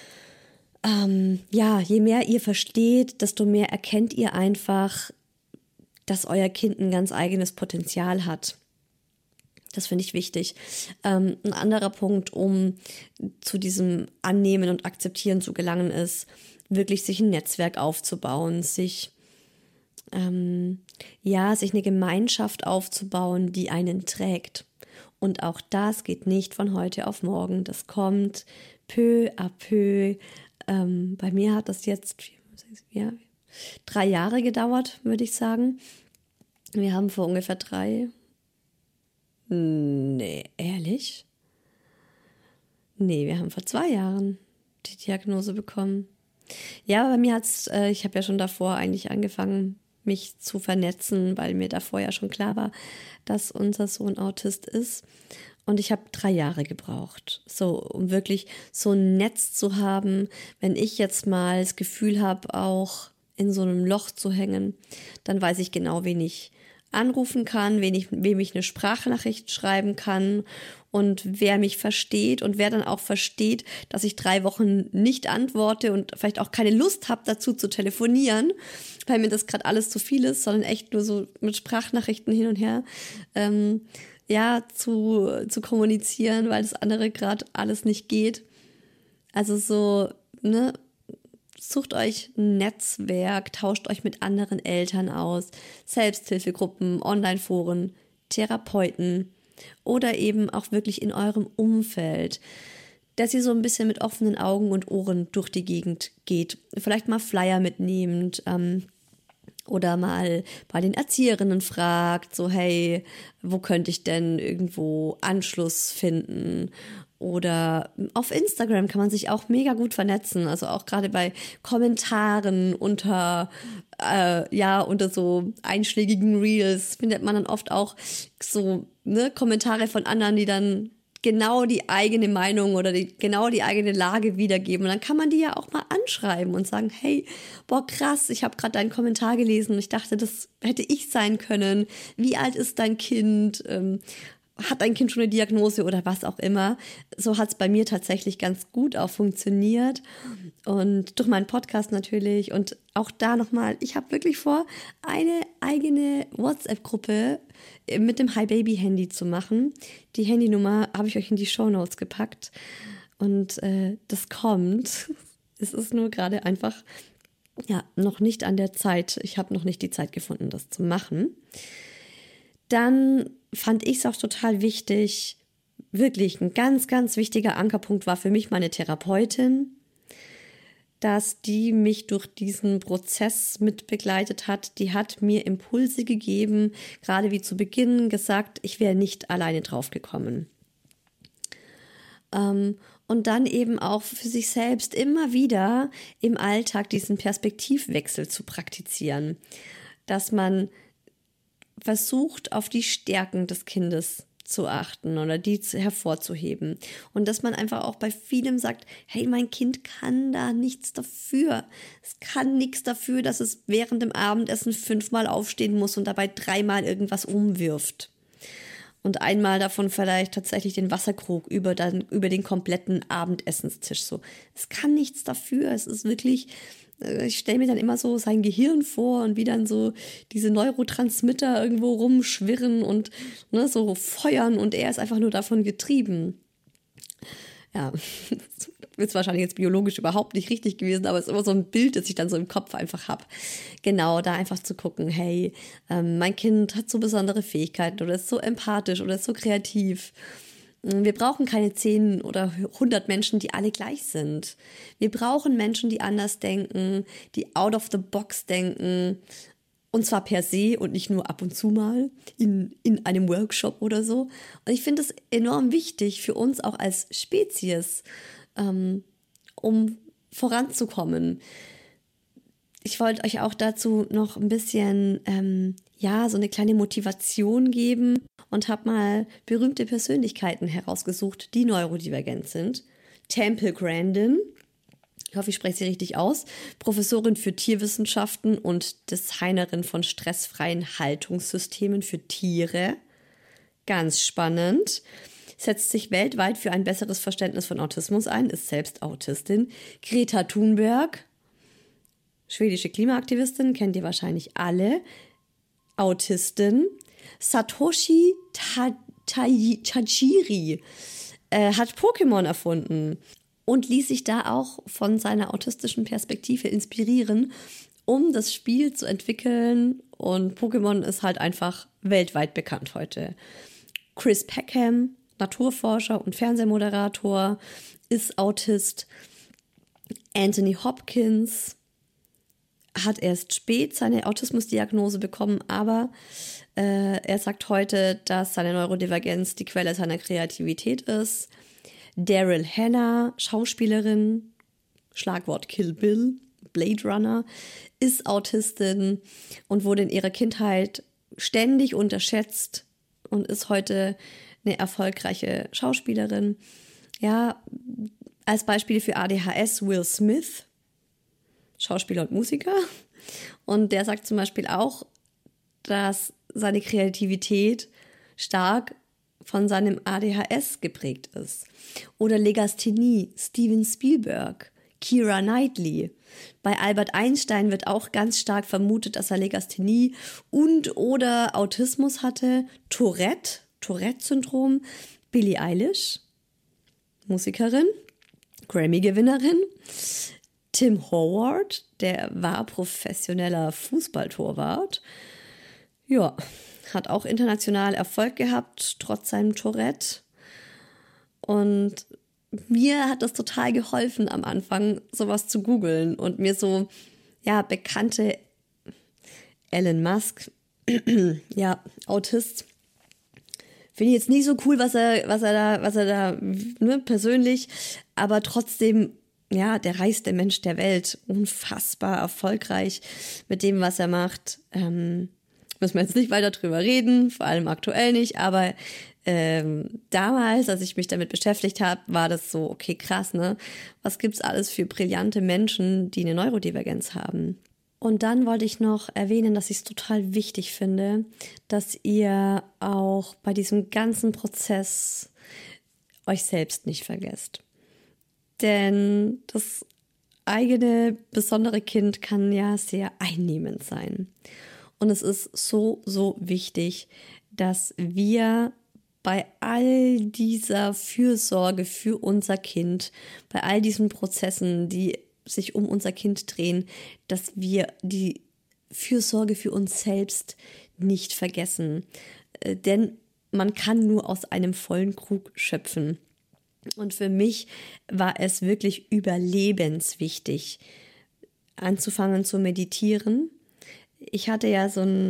Je mehr ihr versteht, desto mehr erkennt ihr einfach, dass euer Kind ein ganz eigenes Potenzial hat. Das finde ich wichtig. Ein anderer Punkt, um zu diesem Annehmen und Akzeptieren zu gelangen, ist, wirklich sich ein Netzwerk aufzubauen, sich eine Gemeinschaft aufzubauen, die einen trägt. Und auch das geht nicht von heute auf morgen. Das kommt peu à peu. Bei mir hat das jetzt 3 Jahre gedauert, würde ich sagen. Wir haben vor ungefähr 3 Nee, ehrlich? Nee, wir haben vor 2 Jahren die Diagnose bekommen. Ja, bei mir ich habe ja schon davor eigentlich angefangen, mich zu vernetzen, weil mir davor ja schon klar war, dass unser Sohn Autist ist. Und ich habe 3 Jahre gebraucht, so um wirklich so ein Netz zu haben, wenn ich jetzt mal das Gefühl habe, auch in so einem Loch zu hängen, dann weiß ich genau, wen ich anrufen kann, wem ich eine Sprachnachricht schreiben kann und wer mich versteht und wer dann auch versteht, dass ich 3 Wochen nicht antworte und vielleicht auch keine Lust habe, dazu zu telefonieren, weil mir das gerade alles zu viel ist, sondern echt nur so mit Sprachnachrichten hin und her zu kommunizieren, weil das andere gerade alles nicht geht. Also so, ne, sucht euch ein Netzwerk, tauscht euch mit anderen Eltern aus, Selbsthilfegruppen, Online-Foren, Therapeuten oder eben auch wirklich in eurem Umfeld, dass ihr so ein bisschen mit offenen Augen und Ohren durch die Gegend geht. Vielleicht mal Flyer mitnehmt, oder mal bei den Erzieherinnen fragt, so hey, wo könnte ich denn irgendwo Anschluss finden? Oder auf Instagram kann man sich auch mega gut vernetzen, also auch gerade bei Kommentaren unter so einschlägigen Reels findet man dann oft auch so Kommentare von anderen, die dann genau die eigene Meinung oder genau die eigene Lage wiedergeben. Und dann kann man die ja auch mal anschreiben und sagen, hey, boah, krass, ich habe gerade deinen Kommentar gelesen und ich dachte, das hätte ich sein können. Wie alt ist dein Kind? Hat dein Kind schon eine Diagnose oder was auch immer? So hat es bei mir tatsächlich ganz gut auch funktioniert. Und durch meinen Podcast natürlich. Und auch da nochmal, ich habe wirklich vor, eine eigene WhatsApp-Gruppe mit dem Hi Baby Handy zu machen. Die Handynummer habe ich euch in die Shownotes gepackt. Und das kommt. Es ist nur gerade einfach noch nicht an der Zeit. Ich habe noch nicht die Zeit gefunden, das zu machen. Dann fand ich es auch total wichtig, wirklich ein ganz, ganz wichtiger Ankerpunkt war für mich meine Therapeutin, dass die mich durch diesen Prozess mit begleitet hat. Die hat mir Impulse gegeben, gerade wie zu Beginn gesagt, ich wäre nicht alleine draufgekommen. Und dann eben auch für sich selbst immer wieder im Alltag diesen Perspektivwechsel zu praktizieren, dass man versucht, auf die Stärken des Kindes zu achten oder die hervorzuheben. Und dass man einfach auch bei vielem sagt, hey, mein Kind kann da nichts dafür. Es kann nichts dafür, dass es während dem Abendessen 5-mal aufstehen muss und dabei 3-mal irgendwas umwirft. Und einmal davon vielleicht tatsächlich den Wasserkrug über den kompletten Abendessenstisch. So, es kann nichts dafür. Es ist wirklich, ich stelle mir dann immer so sein Gehirn vor und wie dann so diese Neurotransmitter irgendwo rumschwirren und so feuern und er ist einfach nur davon getrieben. Ja, ist wahrscheinlich jetzt biologisch überhaupt nicht richtig gewesen, aber es ist immer so ein Bild, das ich dann so im Kopf einfach habe. Genau, da einfach zu gucken, hey, mein Kind hat so besondere Fähigkeiten oder ist so empathisch oder ist so kreativ. Wir brauchen keine 10 oder 100 Menschen, die alle gleich sind. Wir brauchen Menschen, die anders denken, die out of the box denken. Und zwar per se und nicht nur ab und zu mal in einem Workshop oder so. Und ich finde es enorm wichtig für uns auch als Spezies, um voranzukommen. Ich wollte euch auch dazu noch ein bisschen, so eine kleine Motivation geben und habe mal berühmte Persönlichkeiten herausgesucht, die neurodivergent sind. Temple Grandin, ich hoffe, ich spreche sie richtig aus, Professorin für Tierwissenschaften und Designerin von stressfreien Haltungssystemen für Tiere. Ganz spannend. Setzt sich weltweit für ein besseres Verständnis von Autismus ein, ist selbst Autistin. Greta Thunberg, schwedische Klimaaktivistin, kennt ihr wahrscheinlich alle. Autistin. Satoshi Tajiri hat Pokémon erfunden und ließ sich da auch von seiner autistischen Perspektive inspirieren, um das Spiel zu entwickeln. Und Pokémon ist halt einfach weltweit bekannt heute. Chris Peckham, Naturforscher und Fernsehmoderator, ist Autist. Anthony Hopkins, hat erst spät seine Autismusdiagnose bekommen, aber er sagt heute, dass seine Neurodivergenz die Quelle seiner Kreativität ist. Daryl Hannah, Schauspielerin, Schlagwort Kill Bill, Blade Runner, ist Autistin und wurde in ihrer Kindheit ständig unterschätzt und ist heute eine erfolgreiche Schauspielerin. Ja, als Beispiel für ADHS Will Smith, Schauspieler und Musiker. Und der sagt zum Beispiel auch, dass seine Kreativität stark von seinem ADHS geprägt ist. Oder Legasthenie, Steven Spielberg, Keira Knightley. Bei Albert Einstein wird auch ganz stark vermutet, dass er Legasthenie und oder Autismus hatte. Tourette-Syndrom. Billie Eilish, Musikerin, Grammy-Gewinnerin. Tim Howard, der war professioneller Fußballtorwart. Ja, hat auch international Erfolg gehabt, trotz seinem Tourette. Und mir hat das total geholfen am Anfang, sowas zu googeln und mir so, ja, bekannte Elon Musk, ja, Autist. Finde ich jetzt nicht so cool, was er da, ne, persönlich, aber trotzdem, ja, der reichste Mensch der Welt, unfassbar erfolgreich mit dem, was er macht. Müssen wir jetzt nicht weiter drüber reden, vor allem aktuell nicht, aber damals, als ich mich damit beschäftigt habe, war das so, okay, krass, ne? Was gibt's alles für brillante Menschen, die eine Neurodivergenz haben? Und dann wollte ich noch erwähnen, dass ich es total wichtig finde, dass ihr auch bei diesem ganzen Prozess euch selbst nicht vergesst. Denn das eigene besondere Kind kann ja sehr einnehmend sein. Und es ist so, so wichtig, dass wir bei all dieser Fürsorge für unser Kind, bei all diesen Prozessen, die sich um unser Kind drehen, dass wir die Fürsorge für uns selbst nicht vergessen. Denn man kann nur aus einem vollen Krug schöpfen. Und für mich war es wirklich überlebenswichtig, anzufangen zu meditieren. Ich hatte ja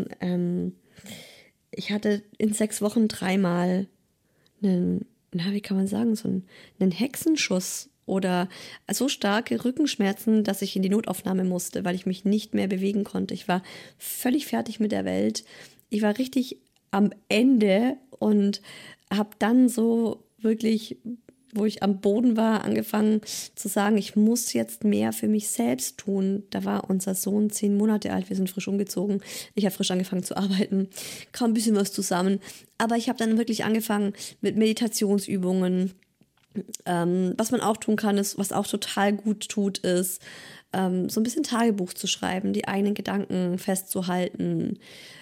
ich hatte in 6 Wochen 3-mal wie kann man sagen, einen Hexenschuss oder so starke Rückenschmerzen, dass ich in die Notaufnahme musste, weil ich mich nicht mehr bewegen konnte. Ich war völlig fertig mit der Welt. Ich war richtig am Ende und habe dann so wirklich, wo ich am Boden war, angefangen zu sagen, ich muss jetzt mehr für mich selbst tun. Da war unser Sohn 10 Monate alt, wir sind frisch umgezogen. Ich habe frisch angefangen zu arbeiten, kam ein bisschen was zusammen. Aber ich habe dann wirklich angefangen mit Meditationsübungen. Was man auch tun kann, ist, was auch total gut tut, ist, so ein bisschen Tagebuch zu schreiben, die eigenen Gedanken festzuhalten,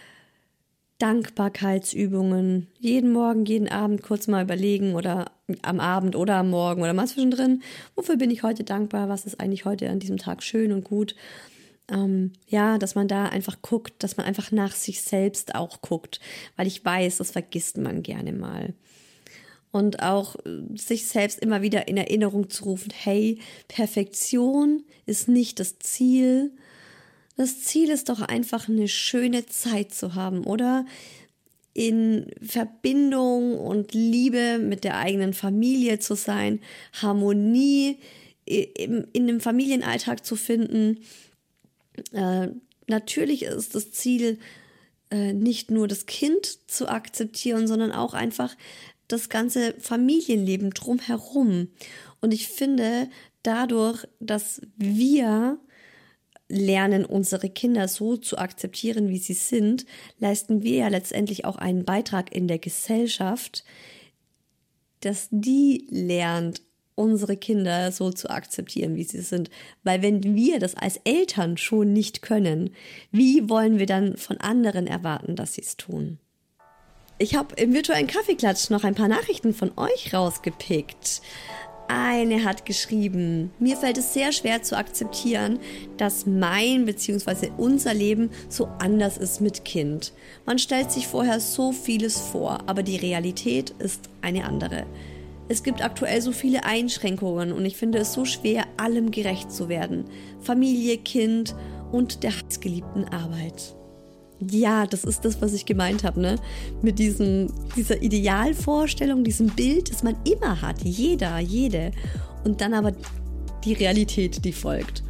Dankbarkeitsübungen, jeden Morgen, jeden Abend kurz mal überlegen oder am Abend oder am Morgen oder mal zwischendrin, wofür bin ich heute dankbar, was ist eigentlich heute an diesem Tag schön und gut. Dass man da einfach guckt, dass man einfach nach sich selbst auch guckt, weil ich weiß, das vergisst man gerne mal. Und auch sich selbst immer wieder in Erinnerung zu rufen, hey, Perfektion ist nicht das Ziel. Das Ziel ist doch einfach, eine schöne Zeit zu haben oder in Verbindung und Liebe mit der eigenen Familie zu sein, Harmonie in einem Familienalltag zu finden. Natürlich ist das Ziel, nicht nur das Kind zu akzeptieren, sondern auch einfach das ganze Familienleben drumherum. Und ich finde, dadurch, dass wir lernen, unsere Kinder so zu akzeptieren, wie sie sind, leisten wir ja letztendlich auch einen Beitrag in der Gesellschaft, dass die lernt, unsere Kinder so zu akzeptieren, wie sie sind. Weil wenn wir das als Eltern schon nicht können, wie wollen wir dann von anderen erwarten, dass sie es tun? Ich habe im virtuellen Kaffeeklatsch noch ein paar Nachrichten von euch rausgepickt. Eine hat geschrieben, mir fällt es sehr schwer zu akzeptieren, dass mein bzw. unser Leben so anders ist mit Kind. Man stellt sich vorher so vieles vor, aber die Realität ist eine andere. Es gibt aktuell so viele Einschränkungen und ich finde es so schwer, allem gerecht zu werden. Familie, Kind und der heißgeliebten Arbeit. Ja, das ist das, was ich gemeint habe, ne? Mit dieser Idealvorstellung, diesem Bild, das man immer hat, jeder, jede. Und dann aber die Realität, die folgt.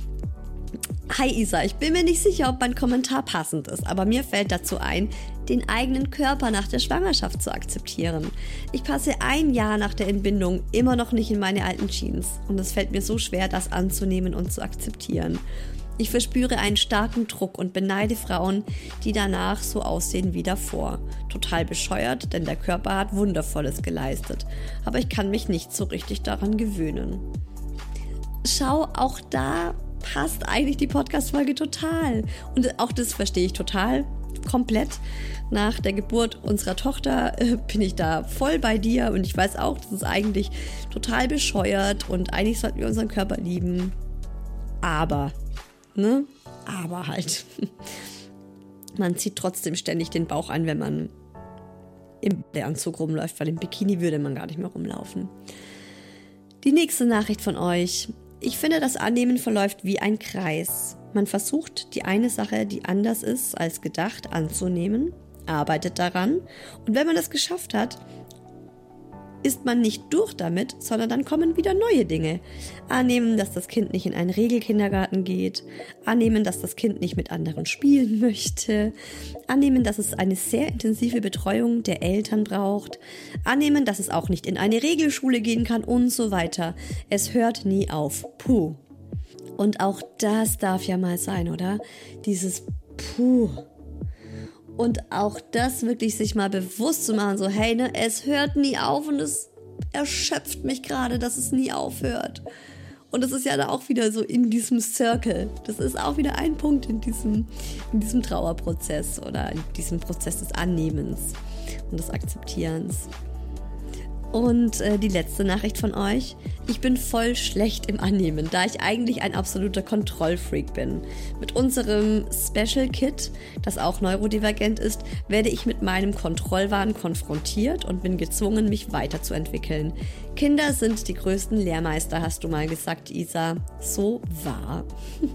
Hi Isa, ich bin mir nicht sicher, ob mein Kommentar passend ist, aber mir fällt dazu ein, den eigenen Körper nach der Schwangerschaft zu akzeptieren. Ich passe 1 Jahr nach der Entbindung immer noch nicht in meine alten Jeans und es fällt mir so schwer, das anzunehmen und zu akzeptieren. Ich verspüre einen starken Druck und beneide Frauen, die danach so aussehen wie davor. Total bescheuert, denn der Körper hat Wundervolles geleistet. Aber ich kann mich nicht so richtig daran gewöhnen. Schau, auch da passt eigentlich die Podcast-Folge total. Und auch das verstehe ich total, komplett. Nach der Geburt unserer Tochter bin ich da voll bei dir. Und ich weiß auch, das ist eigentlich total bescheuert. Und eigentlich sollten wir unseren Körper lieben. Aber halt. Man zieht trotzdem ständig den Bauch an, wenn man im Anzug rumläuft, weil im Bikini würde man gar nicht mehr rumlaufen. Die nächste Nachricht von euch. Ich finde, das Annehmen verläuft wie ein Kreis. Man versucht, die eine Sache, die anders ist als gedacht, anzunehmen, arbeitet daran und wenn man das geschafft hat, ist man nicht durch damit, sondern dann kommen wieder neue Dinge. Annehmen, dass das Kind nicht in einen Regelkindergarten geht. Annehmen, dass das Kind nicht mit anderen spielen möchte. Annehmen, dass es eine sehr intensive Betreuung der Eltern braucht. Annehmen, dass es auch nicht in eine Regelschule gehen kann und so weiter. Es hört nie auf. Puh. Und auch das darf ja mal sein, oder? Dieses Puh. Und auch das wirklich sich mal bewusst zu machen, so hey, ne, es hört nie auf und es erschöpft mich gerade, dass es nie aufhört. Und das ist ja da auch wieder so in diesem Circle. Das ist auch wieder ein Punkt in diesem Trauerprozess oder in diesem Prozess des Annehmens und des Akzeptierens. Und die letzte Nachricht von euch. Ich bin voll schlecht im Annehmen, da ich eigentlich ein absoluter Kontrollfreak bin. Mit unserem Special Kit, das auch neurodivergent ist, werde ich mit meinem Kontrollwahn konfrontiert und bin gezwungen, mich weiterzuentwickeln. Kinder sind die größten Lehrmeister, hast du mal gesagt, Isa. So wahr.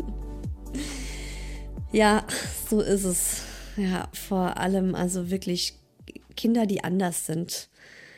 Ja, so ist es. Ja, vor allem also wirklich Kinder, die anders sind.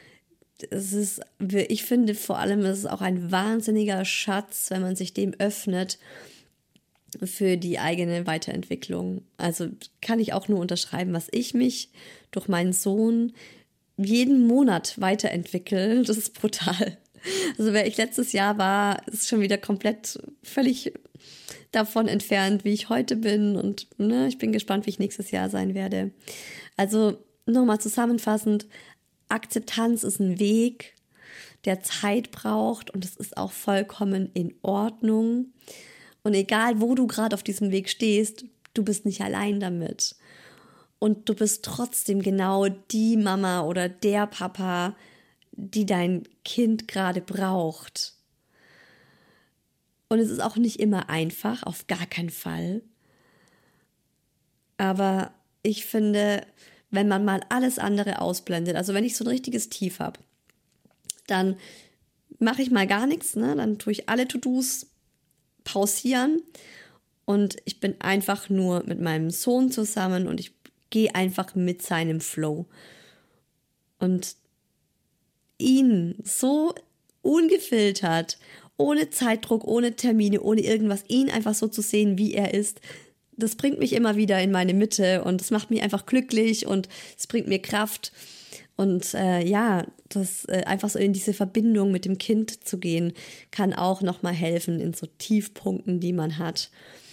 Ich finde vor allem, es ist auch ein wahnsinniger Schatz, wenn man sich dem öffnet für die eigene Weiterentwicklung. Also kann ich auch nur unterschreiben, was ich mich durch meinen Sohn jeden Monat weiterentwickle. Das ist brutal. Also wer ich letztes Jahr war, ist schon wieder komplett völlig davon entfernt, wie ich heute bin. Und ich bin gespannt, wie ich nächstes Jahr sein werde. Also nochmal zusammenfassend, Akzeptanz ist ein Weg, der Zeit braucht und es ist auch vollkommen in Ordnung. Und egal, wo du gerade auf diesem Weg stehst, du bist nicht allein damit. Und du bist trotzdem genau die Mama oder der Papa, die dein Kind gerade braucht. Und es ist auch nicht immer einfach, auf gar keinen Fall. Aber ich finde, wenn man mal alles andere ausblendet, also wenn ich so ein richtiges Tief habe, dann mache ich mal gar nichts, ne? Dann tue ich alle To-Dos pausieren und ich bin einfach nur mit meinem Sohn zusammen und ich gehe einfach mit seinem Flow. Und ihn so ungefiltert, ohne Zeitdruck, ohne Termine, ohne irgendwas, ihn einfach so zu sehen, wie er ist, das bringt mich immer wieder in meine Mitte und das macht mich einfach glücklich und es bringt mir Kraft. Und das einfach so in diese Verbindung mit dem Kind zu gehen, kann auch nochmal helfen in so Tiefpunkten, die man hat.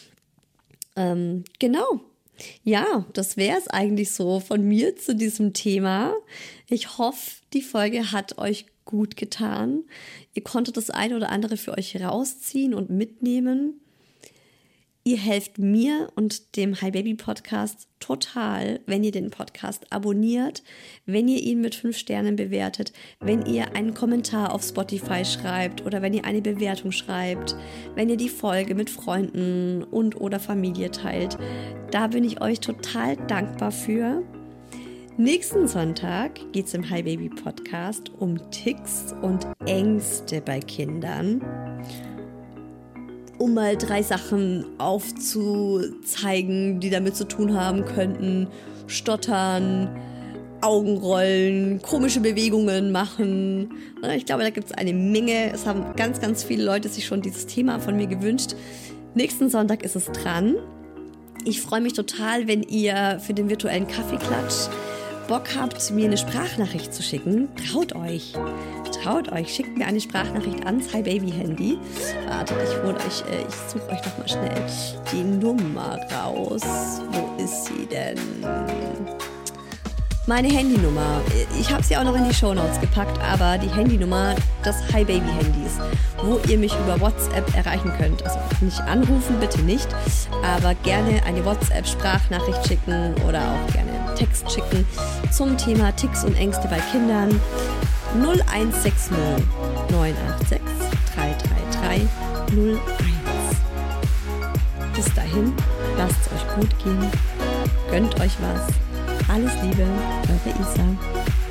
Genau. Ja, das wäre es eigentlich so von mir zu diesem Thema. Ich hoffe, die Folge hat euch gut getan. Ihr konntet das eine oder andere für euch rausziehen und mitnehmen. Ihr helft mir und dem Hi Baby Podcast total, wenn ihr den Podcast abonniert, wenn ihr ihn mit 5 Sternen bewertet, wenn ihr einen Kommentar auf Spotify schreibt oder wenn ihr eine Bewertung schreibt, wenn ihr die Folge mit Freunden und oder Familie teilt. Da bin ich euch total dankbar für. Nächsten Sonntag geht es im Hi Baby Podcast um Tics und Ängste bei Kindern. um mal 3 Sachen aufzuzeigen, die damit zu tun haben könnten. Stottern, Augenrollen, komische Bewegungen machen. Ich glaube, da gibt es eine Menge. Es haben ganz, ganz viele Leute sich schon dieses Thema von mir gewünscht. Nächsten Sonntag ist es dran. Ich freue mich total, wenn ihr für den virtuellen Kaffeeklatsch Bock habt, mir eine Sprachnachricht zu schicken. Traut euch, schickt mir eine Sprachnachricht ans Hi Baby Handy. Wartet, ich suche euch doch mal schnell die Nummer raus. Wo ist sie denn? Meine Handynummer. Ich habe sie auch noch in die Shownotes gepackt, aber die Handynummer des Hi Baby Handys, wo ihr mich über WhatsApp erreichen könnt. Also nicht anrufen, bitte nicht, aber gerne eine WhatsApp-Sprachnachricht schicken oder auch gerne einen Text schicken zum Thema Ticks und Ängste bei Kindern. 0160 986 333 01. Bis dahin, lasst es euch gut gehen, gönnt euch was. Alles Liebe, eure Isa.